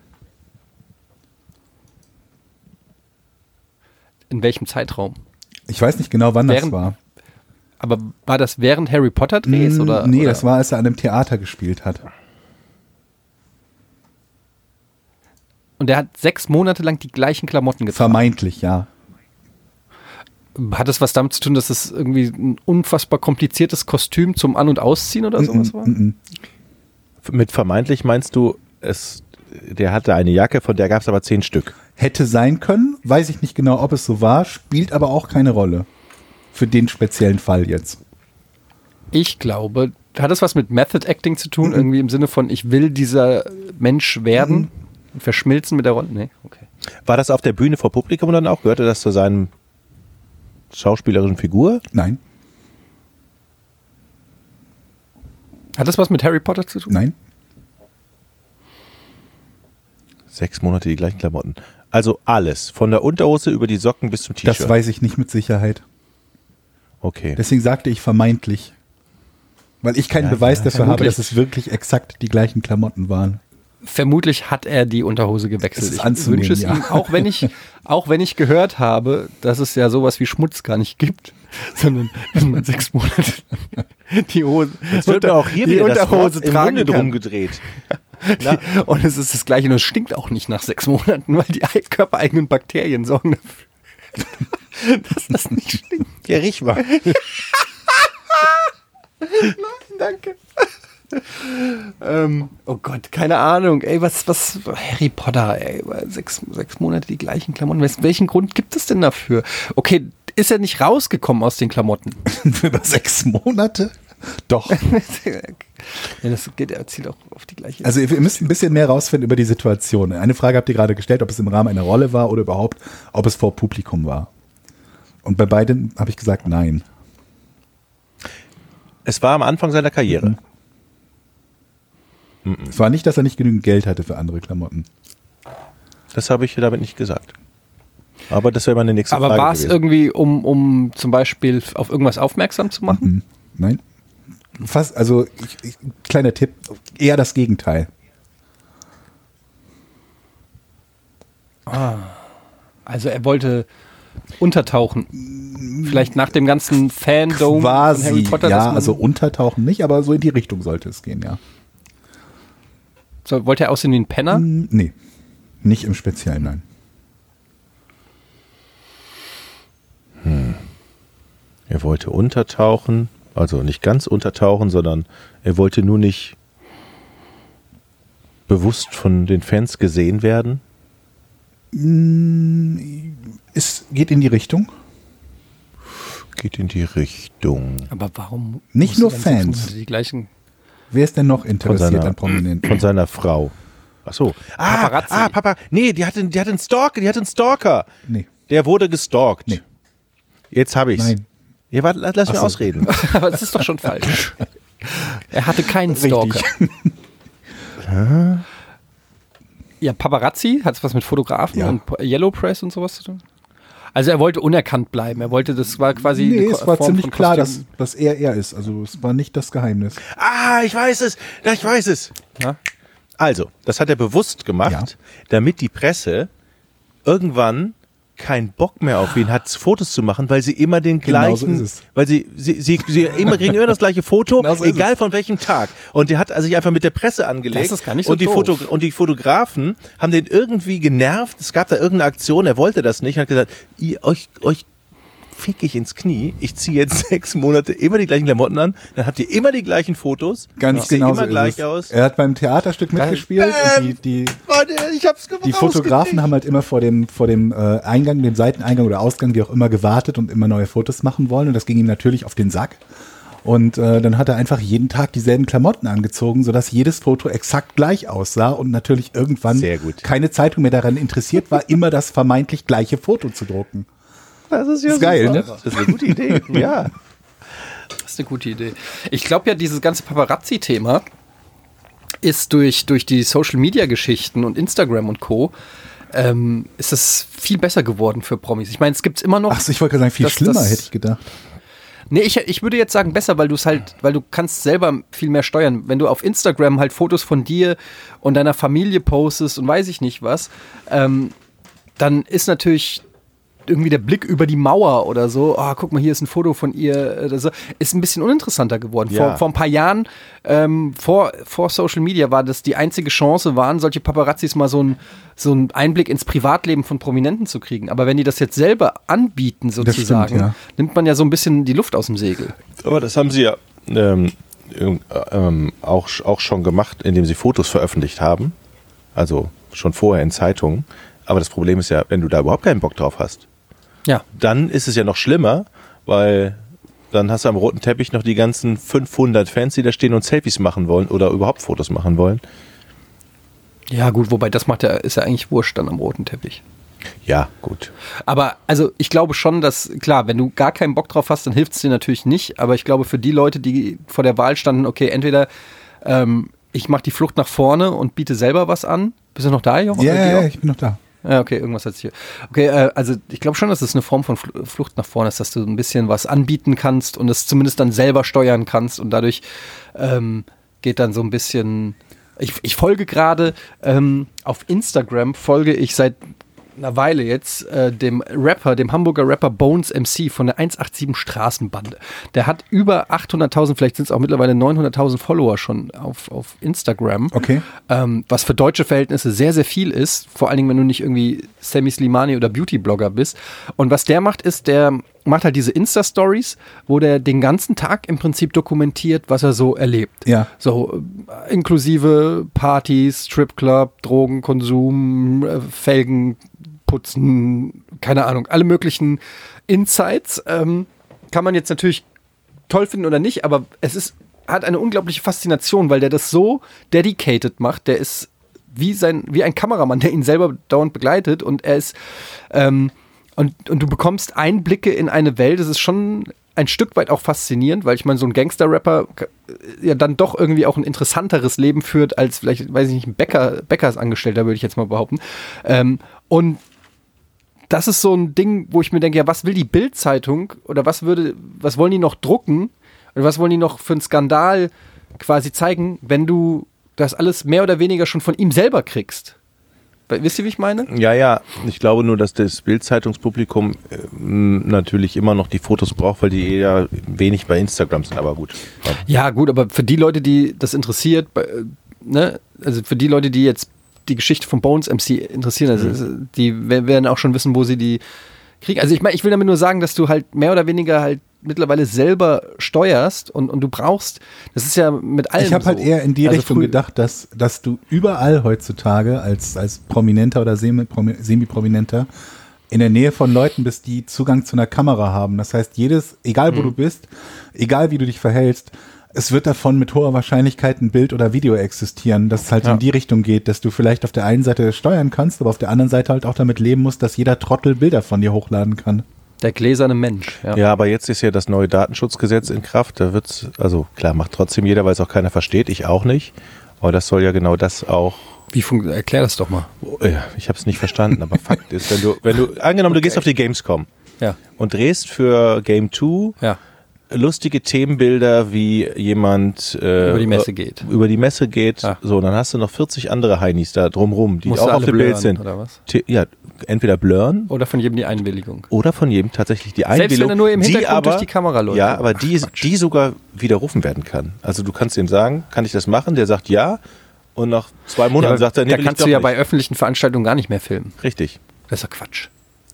In welchem Zeitraum? Ich weiß nicht genau, wann das Während- war. Aber war das während Harry Potter Drehs Mm, oder? nee, oder? das war, als er an einem Theater gespielt hat. Und der hat sechs Monate lang die gleichen Klamotten getragen. Vermeintlich, ja. Hat das was damit zu tun, dass es irgendwie ein unfassbar kompliziertes Kostüm zum An- und Ausziehen oder sowas war? Mm, mm, Mit vermeintlich meinst du, es, der hatte eine Jacke, von der gab es aber zehn Stück. Hätte sein können, weiß ich nicht genau, ob es so war, spielt aber auch keine Rolle. Für den speziellen Fall jetzt. Ich glaube, hat das was mit Method Acting zu tun? Irgendwie im Sinne von, ich will dieser Mensch werden und verschmilzen mit der Rolle? Nee, okay. War das auf der Bühne vor Publikum dann auch? Gehörte das zu seinem schauspielerischen Figur? Nein, Hat das was mit Harry Potter zu tun? nein. Sechs Monate die gleichen Klamotten. Also alles. Von der Unterhose über die Socken bis zum T-Shirt. Das weiß ich nicht mit Sicherheit. Okay. Deswegen sagte ich vermeintlich. Weil ich keinen Ja, Beweis ja, dafür habe, vermutlich. dass es wirklich exakt die gleichen Klamotten waren. Vermutlich hat er die Unterhose gewechselt. Es ist Ich anzunehmen, wünsche es ja. ihm, auch wenn ich, auch wenn ich gehört habe, dass es ja sowas wie Schmutz gar nicht gibt, sondern dass man sechs Monate die Hose, Jetzt wird mir auch hier die wieder das Unterhose Wort im tragen Munde kann. drum gedreht. Na, Und es ist das Gleiche und es stinkt auch nicht nach sechs Monaten, weil die ei- körpereigenen Bakterien sorgen dafür, dass das nicht stinkt. ja, riech mal. Danke. ähm, oh Gott, keine Ahnung. Ey, was, was, Harry Potter, ey, sechs, sechs Monate die gleichen Klamotten. Wes- Welchen Grund gibt es denn dafür? Okay, ist er nicht rausgekommen aus den Klamotten? Über sechs Monate? Doch. Ja, das geht, er zielt auch auf die gleiche. Also wir müssen ein bisschen mehr rausfinden über die Situation. Eine Frage habt ihr gerade gestellt, ob es im Rahmen einer Rolle war oder überhaupt, ob es vor Publikum war. Und bei beiden habe ich gesagt, nein. Es war am Anfang seiner Karriere. Es war nicht, dass er nicht genügend Geld hatte für andere Klamotten. Das habe ich damit nicht gesagt. Aber das wäre meine nächste Aber Frage war es gewesen. irgendwie, um, um zum Beispiel auf irgendwas aufmerksam zu machen? Mhm. Nein? Fast, also ich, ich, kleiner Tipp, eher das Gegenteil. Also er wollte untertauchen. Vielleicht nach dem ganzen Fandom Quasi, von Harry Potter. dass ja, man- also untertauchen nicht, aber so in die Richtung sollte es gehen, ja. so, wollte er aussehen wie ein Penner? Hm, nee, nicht im Speziellen, nein. Er wollte untertauchen, also nicht ganz untertauchen, sondern er wollte nur nicht bewusst von den Fans gesehen werden. Es geht in die Richtung. Geht in die Richtung Aber warum? Nicht musste nur dann sechs Fans. Monate Die gleichen. Wer ist denn noch von interessiert seiner, an Prominenten? von seiner Frau. Ach so. Ah, Paparazzi. ah, Papa. Nee, die hatte, die hatte einen Stalker, die hatte einen Stalker. Nee. Der wurde gestalkt. Nee. Jetzt habe ich's. Nein. Ja, warte, lass mich Ach so. ausreden. Aber das ist doch schon falsch. Er hatte keinen Stalker. Ja, Paparazzi, hat es was mit Fotografen Ja. und Yellow Press und sowas zu tun? Also er wollte unerkannt bleiben. Er wollte, das war quasi Nee, eine es Ko- war Form ziemlich von klar, dass, Kostüm. dass er er ist. Also es war nicht das Geheimnis. Ah, ich weiß es. Ja, ich weiß es. Ja? Also, das hat er bewusst gemacht, Ja. damit die Presse irgendwann keinen Bock mehr auf ihn hat, Fotos zu machen, weil sie immer den Genau so gleichen, ist es. weil sie, sie, sie, sie immer kriegen immer das gleiche Foto, Genau so ist egal es. von welchem Tag. Und der hat sich einfach mit der Presse angelegt. Das ist gar nicht so und die doof. Foto und die Fotografen haben den irgendwie genervt. Es gab da irgendeine Aktion, er wollte das nicht, und hat gesagt, ihr, euch, euch fick ich ins Knie. Ich ziehe jetzt sechs Monate immer die gleichen Klamotten an, dann habt ihr immer die gleichen Fotos. Ganz ich sehe genau immer so ist gleich es. aus. Er hat beim Theaterstück mitgespielt Bam! und die, die, Warte, ich hab's gemacht. die Fotografen haben halt immer vor dem, vor dem äh, Eingang, dem Seiteneingang oder Ausgang, wie auch immer, gewartet und immer neue Fotos machen wollen. Und das ging ihm natürlich auf den Sack. Und äh, dann hat er einfach jeden Tag dieselben Klamotten angezogen, sodass jedes Foto exakt gleich aussah und natürlich irgendwann Sehr gut. keine Zeitung mehr daran interessiert war, immer das vermeintlich gleiche Foto zu drucken. Das ist ja ist geil, super. ne? Das ist eine gute Idee. Ja. Das ist eine gute Idee. Ich glaube ja, dieses ganze Paparazzi-Thema ist durch, durch die Social-Media-Geschichten und Instagram und Co. Ähm, ist das viel besser geworden für Promis. Ich meine, es gibt es immer noch. Ach so, ich wollte gerade sagen, viel das- schlimmer, das- hätte ich gedacht. Nee, ich, ich würde jetzt sagen besser, weil du es halt, weil du kannst selber viel mehr steuern. Wenn du auf Instagram halt Fotos von dir und deiner Familie postest und weiß ich nicht was, ähm, dann ist natürlich irgendwie der Blick über die Mauer oder so, oh, guck mal, hier ist ein Foto von ihr, oder so, ist ein bisschen uninteressanter geworden. Ja. Vor, vor ein paar Jahren, ähm, vor, vor Social Media war das die einzige Chance, waren solche Paparazzis mal so ein so einen Einblick ins Privatleben von Prominenten zu kriegen. Aber wenn die das jetzt selber anbieten sozusagen, stimmt, ja. nimmt man ja so ein bisschen die Luft aus dem Segel. Aber das haben sie ja ähm, ähm, auch, auch schon gemacht, indem sie Fotos veröffentlicht haben. Also schon vorher in Zeitungen. Aber das Problem ist ja, wenn du da überhaupt keinen Bock drauf hast, Ja. dann ist es ja noch schlimmer, weil dann hast du am roten Teppich noch die ganzen fünfhundert Fans, die da stehen und Selfies machen wollen oder überhaupt Fotos machen wollen. Ja, gut, wobei das macht ja, ist ja eigentlich wurscht dann am roten Teppich. Ja, gut. Aber also ich glaube schon, dass, klar, wenn du gar keinen Bock drauf hast, dann hilft es dir natürlich nicht. Aber ich glaube, für die Leute, die vor der Wahl standen, okay, entweder ähm, ich mache die Flucht nach vorne und biete selber was an. Bist du noch da, Jochen? Ja, Äh, ja, Georg? ja, ich bin noch da. Ja, okay, irgendwas hat sich hier. Okay, äh, also ich glaube schon, dass es eine Form von Fl- Flucht nach vorne ist, dass du ein bisschen was anbieten kannst und es zumindest dann selber steuern kannst und dadurch ähm, geht dann so ein bisschen. Ich, ich folge gerade ähm, auf Instagram, folge ich seit einer Weile jetzt äh, dem Rapper, dem Hamburger Rapper Bones M C von der hundertsiebenundachtzig Straßenbande. Der hat über achthunderttausend, vielleicht sind es auch mittlerweile neunhunderttausend Follower schon auf, auf Instagram. Okay. Ähm, was für deutsche Verhältnisse sehr, sehr viel ist. Vor allen Dingen, wenn du nicht irgendwie Sammy Slimani oder Beauty-Blogger bist. Und was der macht, ist, der macht halt diese Insta-Stories, wo der den ganzen Tag im Prinzip dokumentiert, was er so erlebt. Ja. So äh, inklusive Partys, Stripclub, Drogenkonsum, äh, Felgen putzen, keine Ahnung, alle möglichen Insights. Ähm, kann man jetzt natürlich toll finden oder nicht, aber es ist, hat eine unglaubliche Faszination, weil der das so dedicated macht. Der ist wie sein, wie ein Kameramann, der ihn selber dauernd begleitet und er ist ähm, und, und du bekommst Einblicke in eine Welt. Das ist schon ein Stück weit auch faszinierend, weil ich meine, so ein Gangster-Rapper ja dann doch irgendwie auch ein interessanteres Leben führt als vielleicht, weiß ich nicht, ein Bäcker, Bäckersangestellter, würde ich jetzt mal behaupten. Ähm, und das ist so ein Ding, wo ich mir denke, ja, was will die Bild-Zeitung oder was würde, was wollen die noch drucken oder was wollen die noch für einen Skandal quasi zeigen, wenn du das alles mehr oder weniger schon von ihm selber kriegst? Wisst ihr, wie ich meine? Ja, ja. Ich glaube nur, dass das Bild-Zeitungspublikum äh, natürlich immer noch die Fotos braucht, weil die eher wenig bei Instagram sind, aber gut. Ja, gut, aber für die Leute, die das interessiert, bei, äh, ne, also für die Leute, die jetzt die Geschichte von Bones M C interessieren, also Mhm. die werden auch schon wissen, wo sie die kriegen. Also ich meine, ich will damit nur sagen, dass du halt mehr oder weniger halt mittlerweile selber steuerst und, und du brauchst, das ist ja mit allem Ich habe so. halt eher in die Also Richtung früh- gedacht, dass, dass du überall heutzutage als, als Prominenter oder Semi-Promi- Semi-Prominenter in der Nähe von Leuten bist, die Zugang zu einer Kamera haben. Das heißt, jedes, egal wo du bist, egal wie du dich verhältst, es wird davon mit hoher Wahrscheinlichkeit ein Bild oder Video existieren, dass es halt Ja. in die Richtung geht, dass du vielleicht auf der einen Seite steuern kannst, aber auf der anderen Seite halt auch damit leben musst, dass jeder Trottel Bilder von dir hochladen kann. Der gläserne Mensch. Ja. Ja, aber jetzt ist ja das neue Datenschutzgesetz in Kraft. Da wird's, also klar, macht trotzdem jeder, weil es auch keiner versteht. Ich auch nicht. Aber das soll ja genau das auch. Wie fun- erklär das doch mal. Oh, ja, ich habe es nicht verstanden, aber Fakt ist, wenn du, wenn du, angenommen, du gehst auf die Gamescom Ja. und drehst für Game zwei Ja. lustige Themenbilder, wie jemand äh, Über die Messe geht. Über die Messe geht. Ja. So, dann hast du noch vierzig andere Heinis da drumrum, die Musst auch du auf alle dem Bild blurren, sind. oder was? The- Ja, entweder blurren Oder von jedem die Einwilligung. oder von jedem tatsächlich die Selbst Einwilligung, wenn er nur im die Hintergrund aber, durch die Kamera läuft. Ja, aber die, Ach, Quatsch. die sogar widerrufen werden kann. Also du kannst ihm sagen, kann ich das machen? Der sagt ja und nach zwei Monaten Ja, sagt er, nee, da will ich kannst doch du ja nicht. bei öffentlichen Veranstaltungen gar nicht mehr filmen. Richtig. Das ist ja Quatsch.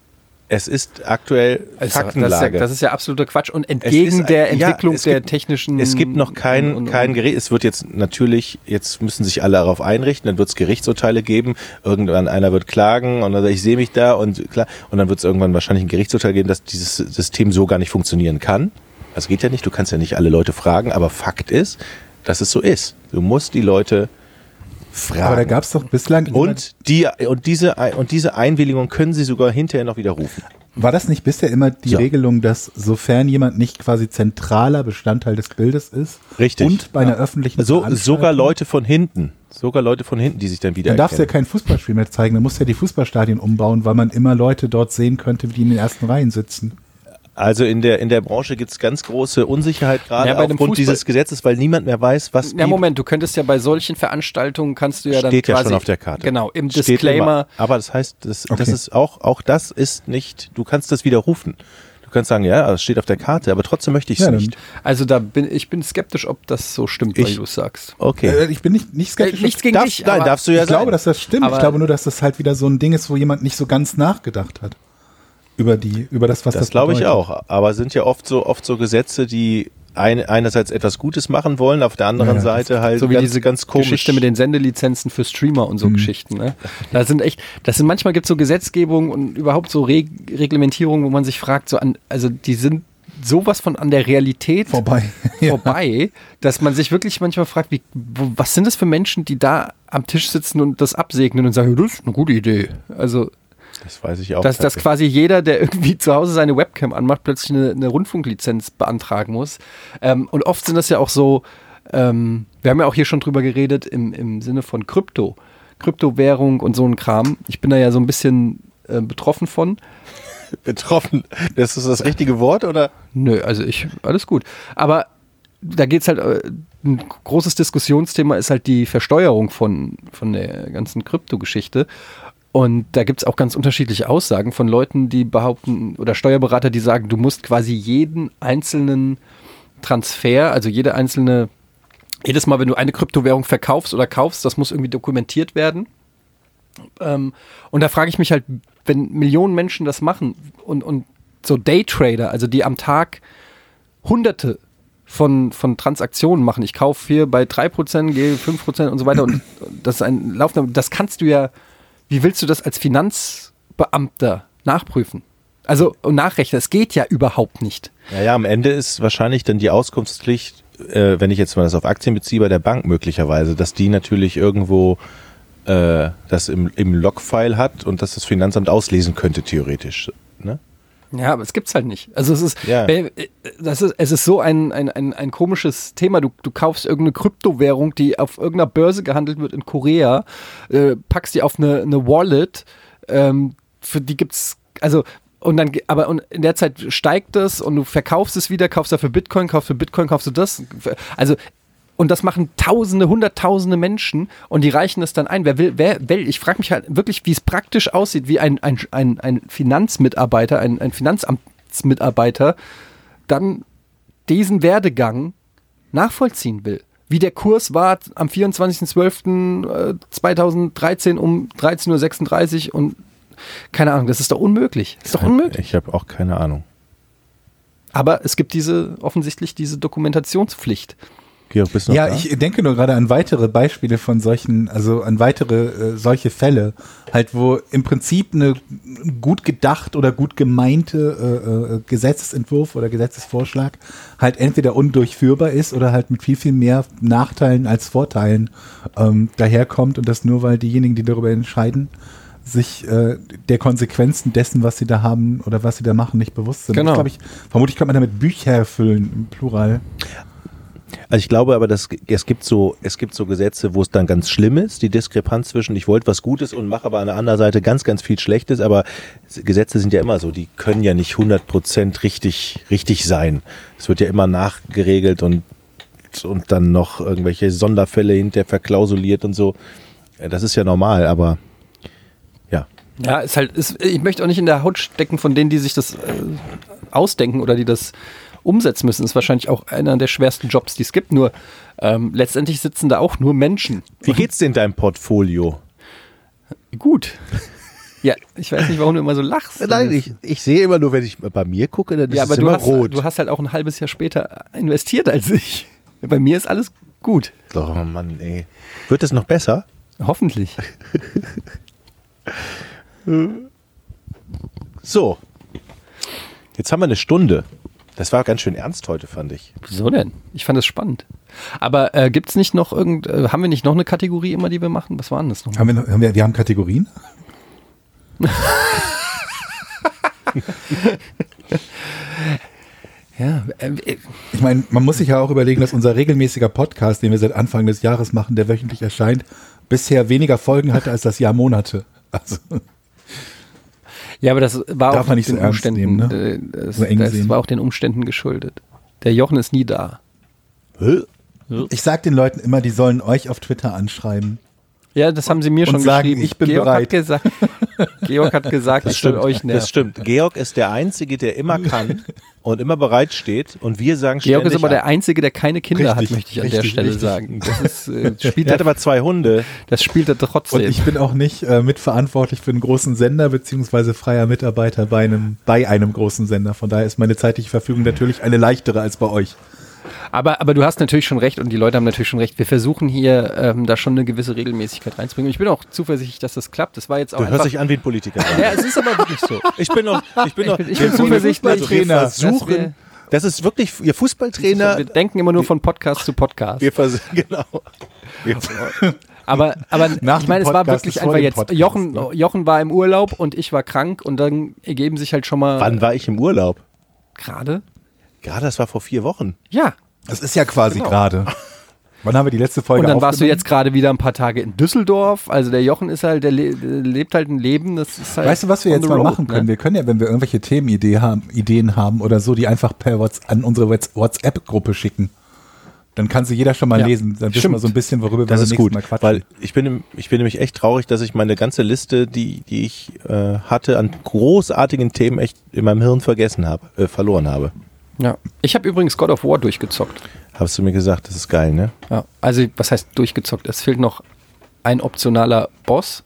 Es ist aktuell Das ist, Faktenlage. das, ist ja, das ist ja absoluter Quatsch und entgegen ist, der ja, Entwicklung es der gibt, technischen... Es gibt noch kein, und, und, kein Gericht. Es wird jetzt natürlich, jetzt müssen sich alle darauf einrichten, dann wird es Gerichtsurteile geben. Irgendwann einer wird klagen und dann sagt, ich sehe mich da und klar. Und dann wird es irgendwann wahrscheinlich ein Gerichtsurteil geben, dass dieses System so gar nicht funktionieren kann. Das geht ja nicht, du kannst ja nicht alle Leute fragen, aber Fakt ist, dass es so ist. Du musst die Leute fragen. Aber da gab es doch bislang... Und, die, und, diese, und diese Einwilligung können sie sogar hinterher noch widerrufen. War das nicht bisher immer die Ja. Regelung, dass sofern jemand nicht quasi zentraler Bestandteil des Bildes ist Richtig. und bei einer öffentlichen So, Veranstaltung, sogar Leute von hinten, sogar Leute von hinten, die sich dann wieder dann darfst du ja erkennen. kein Fußballspiel mehr zeigen, dann musst du ja die Fußballstadien umbauen, weil man immer Leute dort sehen könnte, die in den ersten Reihen sitzen. Also in der in der Branche gibt es ganz große Unsicherheit gerade Ja, bei dem aufgrund Fußball- dieses Gesetzes, weil niemand mehr weiß, was Ja, die- Moment, du könntest ja bei solchen Veranstaltungen kannst du ja dann steht ja quasi... schon auf der Karte. Genau, im Steht Disclaimer... immer. Aber das heißt, das, das Okay. ist auch auch das ist nicht. Du kannst das widerrufen. Du kannst sagen, ja, es steht auf der Karte, aber trotzdem möchte ich es Ja, dann- nicht. Also da bin ich bin skeptisch, ob das so stimmt, weil Ich- du es sagst. Okay. Äh, ich bin nicht, nicht skeptisch. Äh, nichts gegen Darfst, dich, nein, aber- darfst du ja ich glaube, sein. dass das stimmt. Aber- ich glaube nur, dass das halt wieder so ein Ding ist, wo jemand nicht so ganz nachgedacht hat. Über die, über das, was das, Das glaube ich bedeutet. auch. Aber sind ja oft so oft so Gesetze, die ein, einerseits etwas Gutes machen wollen, auf der anderen Ja, Seite halt So wie ganz, diese ganz komisch. Geschichte mit den Sendelizenzen für Streamer und so Geschichten. Ne? Da sind echt, das sind manchmal gibt es so Gesetzgebung und überhaupt so Reg Reglementierungen, wo man sich fragt, so an, also die sind sowas von an der Realität Vorbei. Ja. vorbei, dass man sich wirklich manchmal fragt, wie, wo, was sind das für Menschen, die da am Tisch sitzen und das absegnen und sagen, das ist eine gute Idee. Also Das weiß ich auch. dass, dass quasi jeder, der irgendwie zu Hause seine Webcam anmacht, plötzlich eine, eine Rundfunklizenz beantragen muss. Ähm, und oft sind das ja auch so, ähm, wir haben ja auch hier schon drüber geredet, im, im Sinne von Krypto, Kryptowährung und so ein Kram. Ich bin da ja so ein bisschen äh, betroffen von. Betroffen. Das ist das richtige Wort, oder? Nö, also ich, alles gut. Aber da geht's halt, äh, ein großes Diskussionsthema ist halt die Versteuerung von, von der ganzen Kryptogeschichte. Und da gibt's auch ganz unterschiedliche Aussagen von Leuten, die behaupten, oder Steuerberater, die sagen, du musst quasi jeden einzelnen Transfer, also jede einzelne, jedes Mal, wenn du eine Kryptowährung verkaufst oder kaufst, das muss irgendwie dokumentiert werden. Ähm, und da frage ich mich halt, wenn Millionen Menschen das machen und, und so Daytrader, also die am Tag hunderte von, von Transaktionen machen, ich kaufe hier bei drei Prozent, gehe fünf Prozent und so weiter und das ist ein laufender, das kannst du ja, wie willst du das als Finanzbeamter nachprüfen? Also und nachrechnen, das geht ja überhaupt nicht. Naja, am Ende ist wahrscheinlich dann die Auskunftspflicht, äh, wenn ich jetzt mal das auf Aktien beziehe, bei der Bank möglicherweise, dass die natürlich irgendwo äh, das im, im Logfile hat und dass das Finanzamt auslesen könnte, theoretisch. Ne? Ja, aber es gibt's halt nicht. Also es ist, Ja. äh, das ist, es ist so ein, ein, ein, ein komisches Thema. Du, du kaufst irgendeine Kryptowährung, die auf irgendeiner Börse gehandelt wird in Korea, äh, packst die auf eine, eine Wallet, ähm, für die gibt's, also und dann, aber und in der Zeit steigt das und du verkaufst es wieder, kaufst dafür Bitcoin, kaufst für Bitcoin, kaufst du das. Also und das machen Tausende, Hunderttausende Menschen und die reichen es dann ein. Wer will, wer will? Ich frage mich halt wirklich, wie es praktisch aussieht, wie ein, ein, ein, ein Finanzmitarbeiter, ein, ein Finanzamtsmitarbeiter dann diesen Werdegang nachvollziehen will. Wie der Kurs war am vierundzwanzigsten zwölften zweitausenddreizehn um dreizehn Uhr sechsunddreißig und keine Ahnung, das ist doch unmöglich. Das ist doch unmöglich. Ich habe auch keine Ahnung. Aber es gibt diese, offensichtlich diese Dokumentationspflicht. Georg, bist du noch Ja, da? ich denke nur gerade an weitere Beispiele von solchen, also an weitere äh, solche Fälle, halt wo im Prinzip eine gut gedacht oder gut gemeinte äh, äh, Gesetzesentwurf oder Gesetzesvorschlag halt entweder undurchführbar ist oder halt mit viel, viel mehr Nachteilen als Vorteilen ähm, daherkommt und das nur, weil diejenigen, die darüber entscheiden, sich äh, der Konsequenzen dessen, was sie da haben oder was sie da machen, nicht bewusst sind. Genau. Das, glaub ich, vermutlich kann man damit Bücher füllen, im Plural. Also ich glaube aber, dass es gibt so, es gibt so Gesetze, wo es dann ganz schlimm ist, die Diskrepanz zwischen ich wollte was Gutes und mache aber an der anderen Seite ganz, ganz viel Schlechtes, aber Gesetze sind ja immer so, die können ja nicht hundert Prozent richtig, richtig sein. Es wird ja immer nachgeregelt und, und dann noch irgendwelche Sonderfälle hinterher verklausuliert und so. Das ist ja normal, aber ja. Ja, ist halt, ist, ich möchte auch nicht in der Haut stecken von denen, die sich das äh, ausdenken oder die das umsetzen müssen. Ist wahrscheinlich auch einer der schwersten Jobs, die es gibt. Nur ähm, letztendlich sitzen da auch nur Menschen. Wie geht's denn deinem Portfolio? Gut. Ja, ich weiß nicht, warum du immer so lachst. Nein, ich, ich sehe immer nur, wenn ich bei mir gucke, dann ist ja, es aber du immer hast, rot. du hast halt auch ein halbes Jahr später investiert als ich. Bei mir ist alles gut. Oh Mann, ey. Wird es noch besser? Hoffentlich. So. Jetzt haben wir eine Stunde. Das war ganz schön ernst heute, fand ich. Wieso denn? Ich fand es spannend. Aber äh, gibt es nicht noch irgend, äh, haben wir nicht noch eine Kategorie immer, die wir machen? Was waren das noch? Haben wir, noch, haben wir, wir haben Kategorien? Ja, äh, äh, Ich meine, man muss sich ja auch überlegen, dass unser regelmäßiger Podcast, den wir seit Anfang des Jahres machen, der wöchentlich erscheint, bisher weniger Folgen hatte als das Jahr Monate. Also, ja, aber das war Darf auch man nicht den so ernst Umständen, nehmen, ne? äh, das, So eng das sehen. war auch den Umständen geschuldet. Der Jochen ist nie da. Hä? ich sag den Leuten immer, die sollen euch auf Twitter anschreiben. Ja, das haben sie mir Und schon sagen, geschrieben. ich bin Georg bereit. Hat gesagt, Georg hat gesagt, ich soll euch nerven. Das stimmt. Georg ist der Einzige, der immer kann und immer bereit steht und wir sagen Georg ist ständig aber der ab. Einzige, der keine Kinder Richtig, hat, möchte ich an richtig, der Stelle richtig. sagen. Das, ist, äh, spielt Er hat er, aber zwei Hunde. das spielt er Und trotzdem. ich bin auch nicht äh, mitverantwortlich für einen großen Sender, beziehungsweise freier Mitarbeiter bei einem, bei einem großen Sender. Von daher ist meine zeitliche Verfügung natürlich eine leichtere als bei euch. Aber, aber du hast natürlich schon recht und die Leute haben natürlich schon recht. Wir versuchen hier ähm, da schon eine gewisse Regelmäßigkeit reinzubringen. Und ich bin auch zuversichtlich, dass das klappt. Das war jetzt auch Du hörst einfach, dich an wie ein Politiker. ja, es ist aber wirklich so. Ich bin noch, ich bin noch, Ich bin- ich wir- bin wir zuversichtlich, Fußballtrainer dass wir- versuchen, das ist wirklich, ihr Fußballtrainer, Wir denken immer nur von Podcast zu Podcast. wir versuchen, genau. Wir, Aber, aber Nach ich meine, dem es war Podcast wirklich ist vor einfach dem jetzt. Podcast, Jochen, ne? Jochen war im Urlaub und ich war krank und dann ergeben sich halt schon mal wann war ich im Urlaub? gerade. Gerade, das war vor vier Wochen. Ja. Das ist ja quasi Genau. gerade. Wann haben wir die letzte Folge Und dann warst du aufgenommen? jetzt gerade wieder ein paar Tage in Düsseldorf. Also der Jochen ist halt, der, le der lebt halt ein Leben, das ist halt. Weißt du, was wir on jetzt the mal road, machen können? Ne? Wir können ja, wenn wir irgendwelche Themenideen haben, Ideen haben oder so, die einfach per Whats an unsere Whats- WhatsApp-Gruppe schicken. Dann kann sie jeder schon mal Ja, lesen. Dann wissen stimmt. wir so ein bisschen, worüber wir Das beim ist nächsten gut, Mal quatschen. weil ich bin, im- ich bin nämlich echt traurig, dass ich meine ganze Liste, die, die ich äh, hatte, an großartigen Themen echt in meinem Hirn vergessen habe, äh, verloren habe. Ja. Ich habe übrigens God of War durchgezockt. Hast du mir gesagt, das ist geil, ne? Ja. Also, was heißt durchgezockt? Es fehlt noch ein optionaler Boss,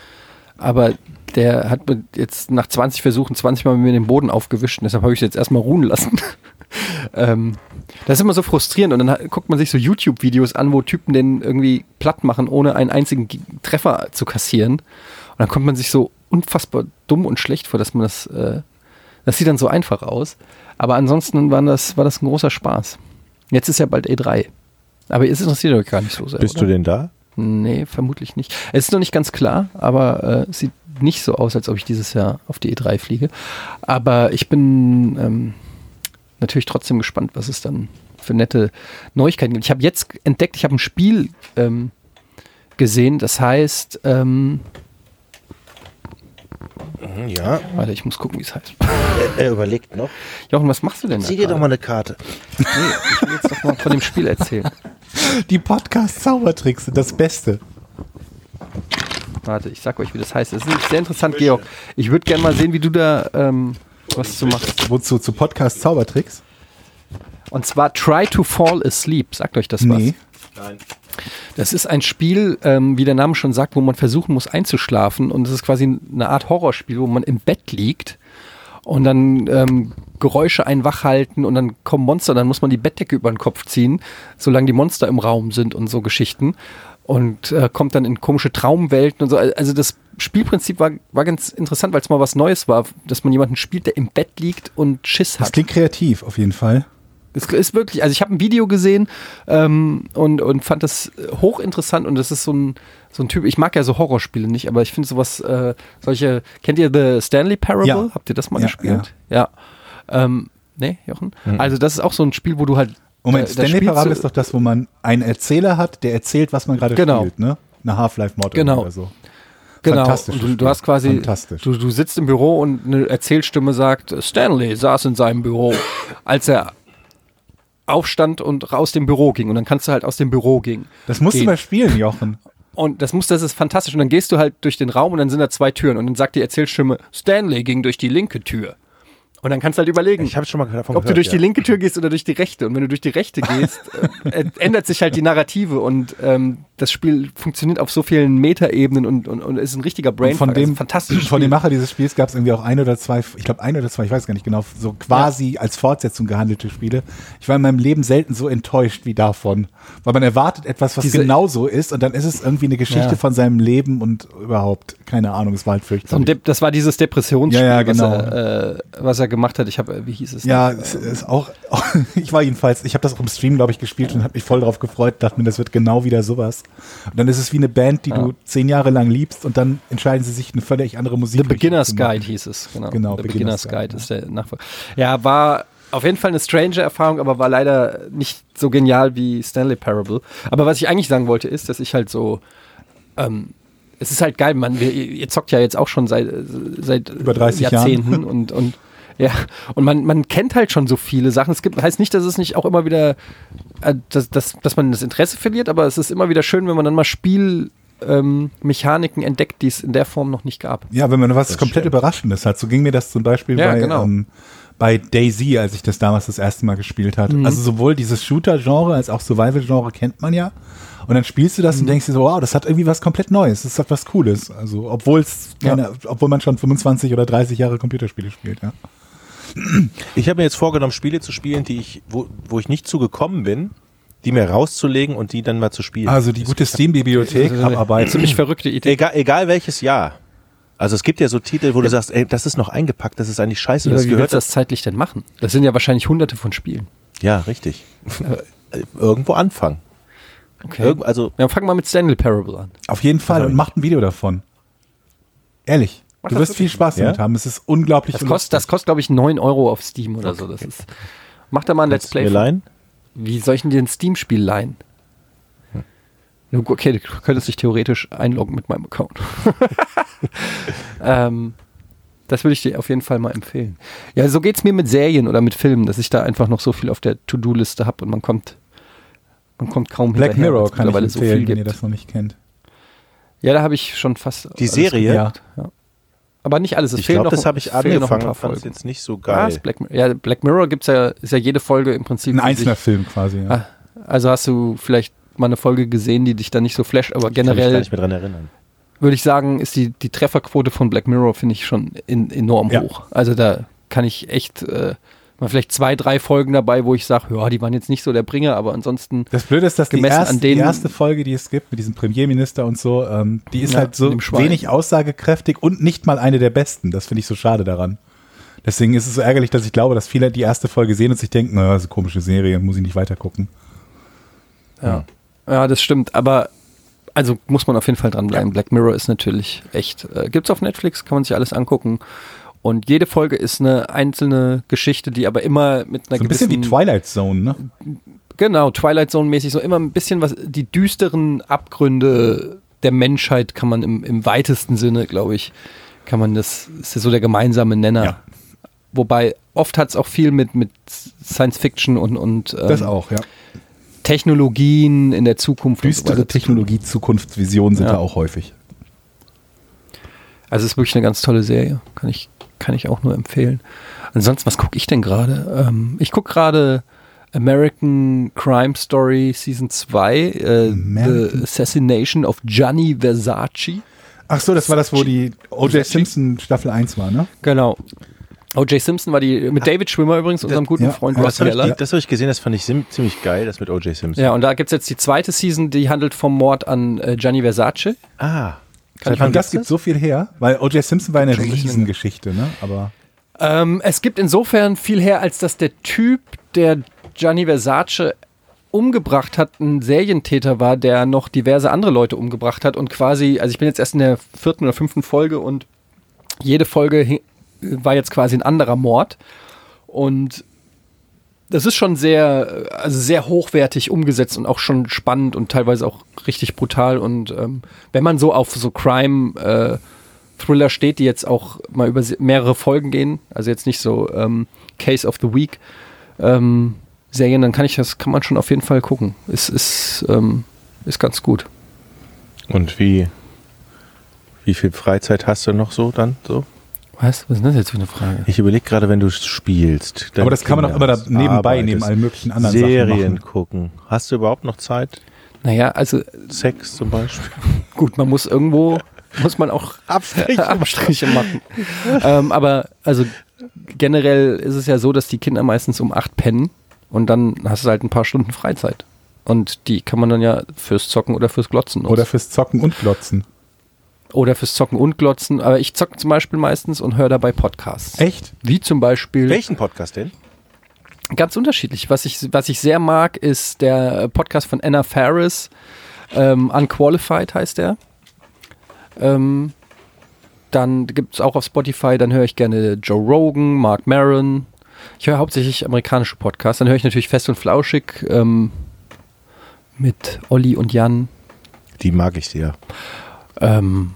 aber der hat mir jetzt nach zwanzig Versuchen zwanzig Mal mit mir den Boden aufgewischt und deshalb habe ich es jetzt erstmal ruhen lassen. ähm, das ist immer so frustrierend und dann hat, guckt man sich so YouTube-Videos an, wo Typen den irgendwie platt machen, ohne einen einzigen G- Treffer zu kassieren. Und dann kommt man sich so unfassbar dumm und schlecht vor, dass man das, äh, das sieht dann so einfach aus. Aber ansonsten war das, war das ein großer Spaß. Jetzt ist ja bald E drei. Aber es interessiert euch gar nicht so sehr. Bist oder? du denn da? Nee, vermutlich nicht. Es ist noch nicht ganz klar, aber äh, es sieht nicht so aus, als ob ich dieses Jahr auf die E drei fliege. Aber ich bin ähm, natürlich trotzdem gespannt, was es dann für nette Neuigkeiten gibt. Ich habe jetzt entdeckt, ich habe ein Spiel ähm, gesehen, das heißt, ähm, Ja, warte, ich muss gucken, wie es heißt. er überlegt noch. Jochen, was machst du denn da? Zieh dir doch gerade? mal eine Karte. Nee, ich will jetzt doch mal von dem Spiel erzählen. Die Podcast-Zaubertricks sind das Beste. Warte, ich sag euch, wie das heißt. Das ist sehr interessant, Georg. Ich würde gerne mal sehen, wie du da ähm, was zu machst. Wozu? Zu Podcast-Zaubertricks? Und zwar Try to Fall Asleep. Sagt euch das was? Nee. Nein. Das ist ein Spiel, ähm, wie der Name schon sagt, wo man versuchen muss einzuschlafen. Und es ist quasi eine Art Horrorspiel, wo man im Bett liegt und dann ähm, Geräusche einen wach halten und dann kommen Monster, dann muss man die Bettdecke über den Kopf ziehen, solange die Monster im Raum sind und so Geschichten. Und äh, kommt dann in komische Traumwelten und so. Also das Spielprinzip war, war ganz interessant, weil es mal was Neues war, dass man jemanden spielt, der im Bett liegt und Schiss Das hat. klingt kreativ, auf jeden Fall. Es ist wirklich, also ich habe ein Video gesehen ähm, und, und fand das hochinteressant und das ist so ein, so ein Typ, ich mag ja so Horrorspiele nicht, aber ich finde sowas, äh, solche, kennt ihr The Stanley Parable? Ja. Habt ihr das mal Ja, gespielt? Ja. Ähm, nee, Jochen? Mhm. Also das ist auch so ein Spiel, wo du halt Moment, da- da Stanley spielst Parable du- ist doch das, wo man einen Erzähler hat, der erzählt, was man gerade Genau. spielt, ne? Eine Half-Life-Mod Genau. oder so. Genau, Fantastisches und du, du Spiel. hast quasi, Fantastisch. du, du sitzt im Büro und eine Erzählstimme sagt, Stanley saß in seinem Büro, als er aufstand und aus dem Büro ging. Und dann kannst du halt aus dem Büro gehen. Das musst du gehen. mal spielen, Jochen. Und das muss, das ist fantastisch. Und dann gehst du halt durch den Raum und dann sind da zwei Türen. Und dann sagt die Erzählstimme, Stanley ging durch die linke Tür. Und dann kannst du halt überlegen, Ich habe schon mal davon ob gehört, du durch ja. die linke Tür gehst oder durch die rechte. Und wenn du durch die rechte gehst, äh, ändert sich halt die Narrative und ähm, das Spiel funktioniert auf so vielen Metaebenen und, und, und ist ein richtiger Brainfuck. Von dem, also fantastisch. von dem Macher dieses Spiels gab es irgendwie auch ein oder zwei, ich glaube ein oder zwei, ich weiß gar nicht genau, so quasi ja. als Fortsetzung gehandelte Spiele. Ich war in meinem Leben selten so enttäuscht wie davon, weil man erwartet etwas, was Diese, genauso ist und dann ist es irgendwie eine Geschichte ja. von seinem Leben und überhaupt, keine Ahnung, es war halt fürchterlich. So das war dieses Depressionsspiel, ja, ja, genau. was, er, äh, was er gemacht hat. Ich habe, wie hieß es? Ja, noch? es ist auch, ich war jedenfalls, ich habe das auch im Stream, glaube ich, gespielt und habe mich voll drauf gefreut, dachte mir, das wird genau wieder sowas. Und dann ist es wie eine Band, die ja. du zehn Jahre lang liebst und dann entscheiden sie sich, eine völlig andere Musik The Beginner's zu machen. Guide hieß es, genau. Genau, The Beginner's Beginner's, Guide, Guide ist der Nachfolger. Ja, war auf jeden Fall eine strange Erfahrung, aber war leider nicht so genial wie Stanley Parable. Aber was ich eigentlich sagen wollte, ist, dass ich halt so, ähm, es ist halt geil, man, wir, ihr zockt ja jetzt auch schon seit, seit über dreißig Jahrzehnten Jahren. und, und ja, und man, man kennt halt schon so viele Sachen. Es gibt, heißt nicht, dass es nicht auch immer wieder, äh, dass, dass, dass man das Interesse verliert, aber es ist immer wieder schön, wenn man dann mal Spiel ähm, Mechaniken entdeckt, die es in der Form noch nicht gab. Ja, wenn man was Das komplett stimmt. Überraschendes hat. So ging mir das zum Beispiel Ja, bei, genau. ähm, bei DayZ, als ich das damals das erste Mal gespielt hatte. Mhm. Also sowohl dieses Shooter-Genre als auch Survival-Genre kennt man ja. Und dann spielst du das Mhm. und denkst dir so, wow, das hat irgendwie was komplett Neues. Das hat was Cooles. Also, obwohl es keine, Ja. obwohl man schon fünfundzwanzig oder dreißig Jahre Computerspiele spielt, ja. Ich habe mir jetzt vorgenommen, Spiele zu spielen, die ich, wo, wo ich nicht zugekommen bin, die mir rauszulegen und die dann mal zu spielen. Also die gute Steam-Bibliothek Das ist eine abarbeiten. ziemlich verrückte Idee. Egal, egal welches Jahr. Also es gibt ja so Titel, wo du sagst, ey, das ist noch eingepackt, das ist eigentlich scheiße. Aber Das wie gehört willst du das zeitlich denn machen? Das sind ja wahrscheinlich hunderte von Spielen. Ja, richtig. Irgendwo anfangen. Okay. Irgend, also Ja, fang mal mit Stanley Parable an. Auf jeden Fall hab und ich macht ein Video davon. Ehrlich. Mach Du das wirst viel wirklich Spaß damit Ja? haben. Es ist unglaublich. Das kostet, das kostet glaube ich, neun Euro auf Steam oder so. Das ist, mach da mal ein Let's kannst du mir Play. leihen? Wie soll ich denn dir ein Steam-Spiel leihen? Hm. Okay, du könntest dich theoretisch einloggen mit meinem Account. ähm, das würde ich dir auf jeden Fall mal empfehlen. Ja, so geht es mir mit Serien oder mit Filmen, dass ich da einfach noch so viel auf der To-Do-Liste habe und man kommt, man kommt kaum Black hinterher, Mirror weil es kann ich mittlerweile so empfehlen, viel wenn ihr gibt. das noch nicht kennt. Ja, da habe ich schon fast Die alles Serie? geguckt, ja. Aber nicht alles. Es Ich fehlen glaube, noch, das habe ich es fehlen noch ein angefangen paar und fand es Folgen. jetzt nicht so Was? geil. Black, ja, Black Mirror gibt's ja, ist ja jede Folge im Prinzip. Ein für einzelner sich. Film quasi, ja. Ah, also hast du vielleicht mal eine Folge gesehen, die dich dann nicht so flasht, aber Kann mich gar generell nicht mehr dran erinnern. würde ich sagen, ist die, die Trefferquote von Black Mirror, finde ich, schon in, enorm Ja. hoch. Also da kann ich echt äh, mal vielleicht zwei, drei Folgen dabei, wo ich sage, ja, die waren jetzt nicht so der Bringer, aber ansonsten Das Blöde ist, dass die gemessen erste, an denen- die erste Folge, die es gibt, mit diesem Premierminister und so, ähm, die ist Ja, halt so mit dem Schwein. wenig aussagekräftig und nicht mal eine der besten. Das finde ich so schade daran. Deswegen ist es so ärgerlich, dass ich glaube, dass viele die erste Folge sehen und sich denken, naja, das ist eine komische Serie, muss ich nicht weiter gucken. Ja. ja, das stimmt, aber also muss man auf jeden Fall dranbleiben. Black Mirror ist natürlich echt, äh, gibt's auf Netflix, kann man sich alles angucken. Und jede Folge ist eine einzelne Geschichte, die aber immer mit einer So ein bisschen gewissen... wie Twilight Zone, ne? Genau, Twilight Zone mäßig, so immer ein bisschen was, die düsteren Abgründe der Menschheit kann man im, im weitesten Sinne, glaube ich, kann man das, ist ja so der gemeinsame Nenner. Ja. Wobei oft hat es auch viel mit, mit Science Fiction und, und ähm, Das auch, ja. Technologien in der Zukunft. und so Düstere weiter. Technologie, Zukunftsvisionen sind Ja. da auch häufig. Also es ist wirklich eine ganz tolle Serie. Kann ich, kann ich auch nur empfehlen. Ansonsten, was gucke ich denn gerade? Ähm, ich gucke gerade American Crime Story Season zwei, äh, American- The Assassination of Gianni Versace. Ach so, das war das, wo die O J Simpson Staffel eins war, ne? Genau. O J Simpson war die, mit David Schwimmer übrigens, unserem guten ja, Freund ja, Ross Das habe ich, Geller. die- das hab ich gesehen, das fand ich sim- ziemlich geil, das mit O J Simpson. Ja, und da gibt es jetzt die zweite Season, die handelt vom Mord an äh, Gianni Versace. Ah. Kann ich Seit wann Und das gibt's gibt so viel her, weil O J Simpson war eine Schon ein bisschen Riesengeschichte, ne? Aber Ähm, es gibt insofern viel her, als dass der Typ, der Gianni Versace umgebracht hat, ein Serientäter war, der noch diverse andere Leute umgebracht hat und quasi, also ich bin jetzt erst in der vierten oder fünften Folge und jede Folge hi- war jetzt quasi ein anderer Mord und das ist schon sehr, also sehr hochwertig umgesetzt und auch schon spannend und teilweise auch richtig brutal und ähm, wenn man so auf so Crime äh, Thriller steht, die jetzt auch mal über se- mehrere Folgen gehen, also jetzt nicht so ähm, Case of the Week ähm, Serien, dann kann ich das, kann man schon auf jeden Fall gucken. Ist, ist, ähm, ist ganz gut. Und wie, wie viel Freizeit hast du noch so dann? So? Was? Was ist das jetzt für eine Frage? Ich überlege gerade, wenn du spielst. Aber das kann man doch immer da nebenbei, neben allen möglichen anderen Serien Sachen machen. gucken. Hast du überhaupt noch Zeit? Naja, also Sex zum Beispiel. gut, man muss irgendwo, muss man auch Abstriche, Abstriche machen. ähm, aber also generell ist es ja so, dass die Kinder meistens um acht pennen und dann hast du halt ein paar Stunden Freizeit. Und die kann man dann ja fürs Zocken oder fürs Glotzen nutzen. Oder fürs Zocken und Glotzen. Oder fürs Zocken und Glotzen. Aber ich zocke zum Beispiel meistens und höre dabei Podcasts. Echt? Wie zum Beispiel... Welchen Podcast denn? Ganz unterschiedlich. Was ich, was ich sehr mag, ist der Podcast von Anna Faris. Ähm, Unqualified heißt der. Ähm, dann gibt es auch auf Spotify, dann höre ich gerne Joe Rogan, Mark Maron. Ich höre hauptsächlich amerikanische Podcasts. Dann höre ich natürlich Fest und Flauschig ähm, mit Olli und Jan. Die mag ich sehr. Ähm,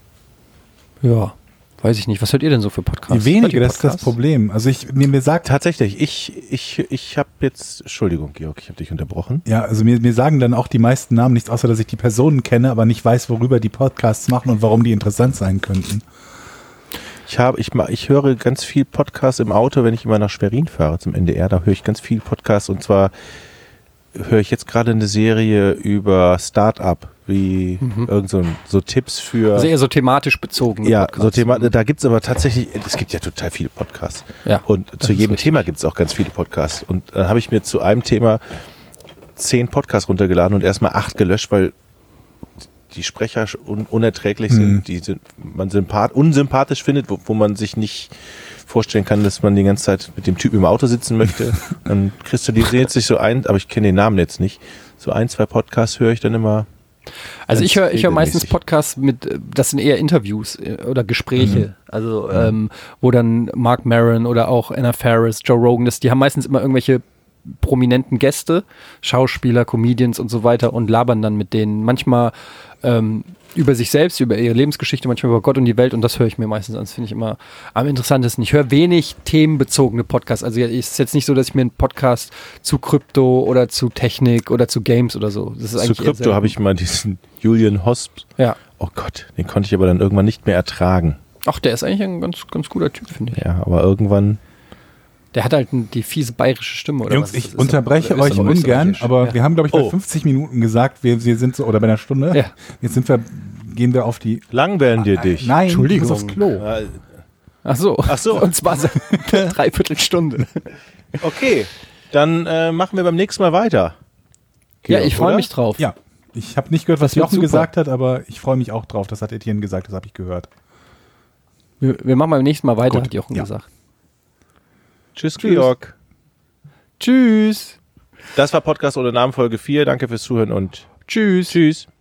ja, weiß ich nicht. Was hört ihr denn so für Podcasts? Wenige, das ist das Problem. Also ich, mir, mir sagt... Tatsächlich, ich, ich, ich habe jetzt... Entschuldigung, Georg, ich habe dich unterbrochen. Ja, also mir, mir sagen dann auch die meisten Namen nichts, außer dass ich die Personen kenne, aber nicht weiß, worüber die Podcasts machen und warum die interessant sein könnten. Ich, habe, ich, ma- ich höre ganz viel Podcasts im Auto, wenn ich immer nach Schwerin fahre zum N D R. Da höre ich ganz viel Podcasts und zwar höre ich jetzt gerade eine Serie über Start-up, wie Mhm. irgend so, ein- so Tipps für... Also eher so thematisch bezogen. ja, so Thema, da gibt es aber tatsächlich, es gibt ja total viele Podcasts. Ja, Und das zu ist jedem richtig. Thema gibt es auch ganz viele Podcasts. Und dann habe ich mir zu einem Thema zehn Podcasts runtergeladen und erstmal acht gelöscht, weil die Sprecher un unerträglich sind, Hm. die sind, man sympath unsympathisch findet, wo, wo man sich nicht vorstellen kann, dass man die ganze Zeit mit dem Typ im Auto sitzen möchte. Dann kristallisiert sich so ein, aber ich kenne den Namen jetzt nicht, so ein, zwei Podcasts höre ich dann immer. Also ganz ich höre ich höre meistens regelmäßig. Podcasts mit, äh, das sind eher Interviews äh, oder Gespräche, also ähm, wo dann Mark Maron oder auch Anna Faris, Joe Rogan, das, die haben meistens immer irgendwelche prominenten Gäste, Schauspieler, Comedians und so weiter und labern dann mit denen. Manchmal ähm, über sich selbst, über ihre Lebensgeschichte, manchmal über Gott und die Welt und das höre ich mir meistens an. Das finde ich immer am interessantesten. Ich höre wenig themenbezogene Podcasts. Also es ist jetzt nicht so, dass ich mir einen Podcast zu Krypto oder zu Technik oder zu Games oder so. Das ist Zu eigentlich eher Krypto selten. habe ich mal diesen Julian Hosp. Ja. Oh Gott, den konnte ich aber dann irgendwann nicht mehr ertragen. Ach, der ist eigentlich ein ganz, ganz guter Typ, finde ich. Ja, aber irgendwann... Der hat halt ein, die fiese bayerische Stimme, oder Jungs, was? ich Das ist unterbreche oder euch Österreich- ungern, Österreichisch. aber Ja. wir haben, glaube ich, bei Oh. fünfzig Minuten gesagt, wir, wir sind so, oder bei einer Stunde, Ja. jetzt sind wir, gehen wir auf die... Langweilen dir dich. Nein, Entschuldigung. du musst aufs Klo. Äh, Ach so. Ach so. Und zwar seit einer Dreiviertelstunde. Okay, dann äh, machen wir beim nächsten Mal weiter. Ja, Georg, ich freue oder? mich drauf. Ja, ich habe nicht gehört, was Das wird Jochen super. gesagt hat, aber ich freue mich auch drauf. Das hat Etienne gesagt, das habe ich gehört. Wir, wir machen beim nächsten Mal weiter, Gut. hat Jochen Ja. gesagt. Tschüss, Tschüss. Georg. Tschüss. Das war Podcast ohne Namen Folge vier. Danke fürs Zuhören und Tschüss. tschüss.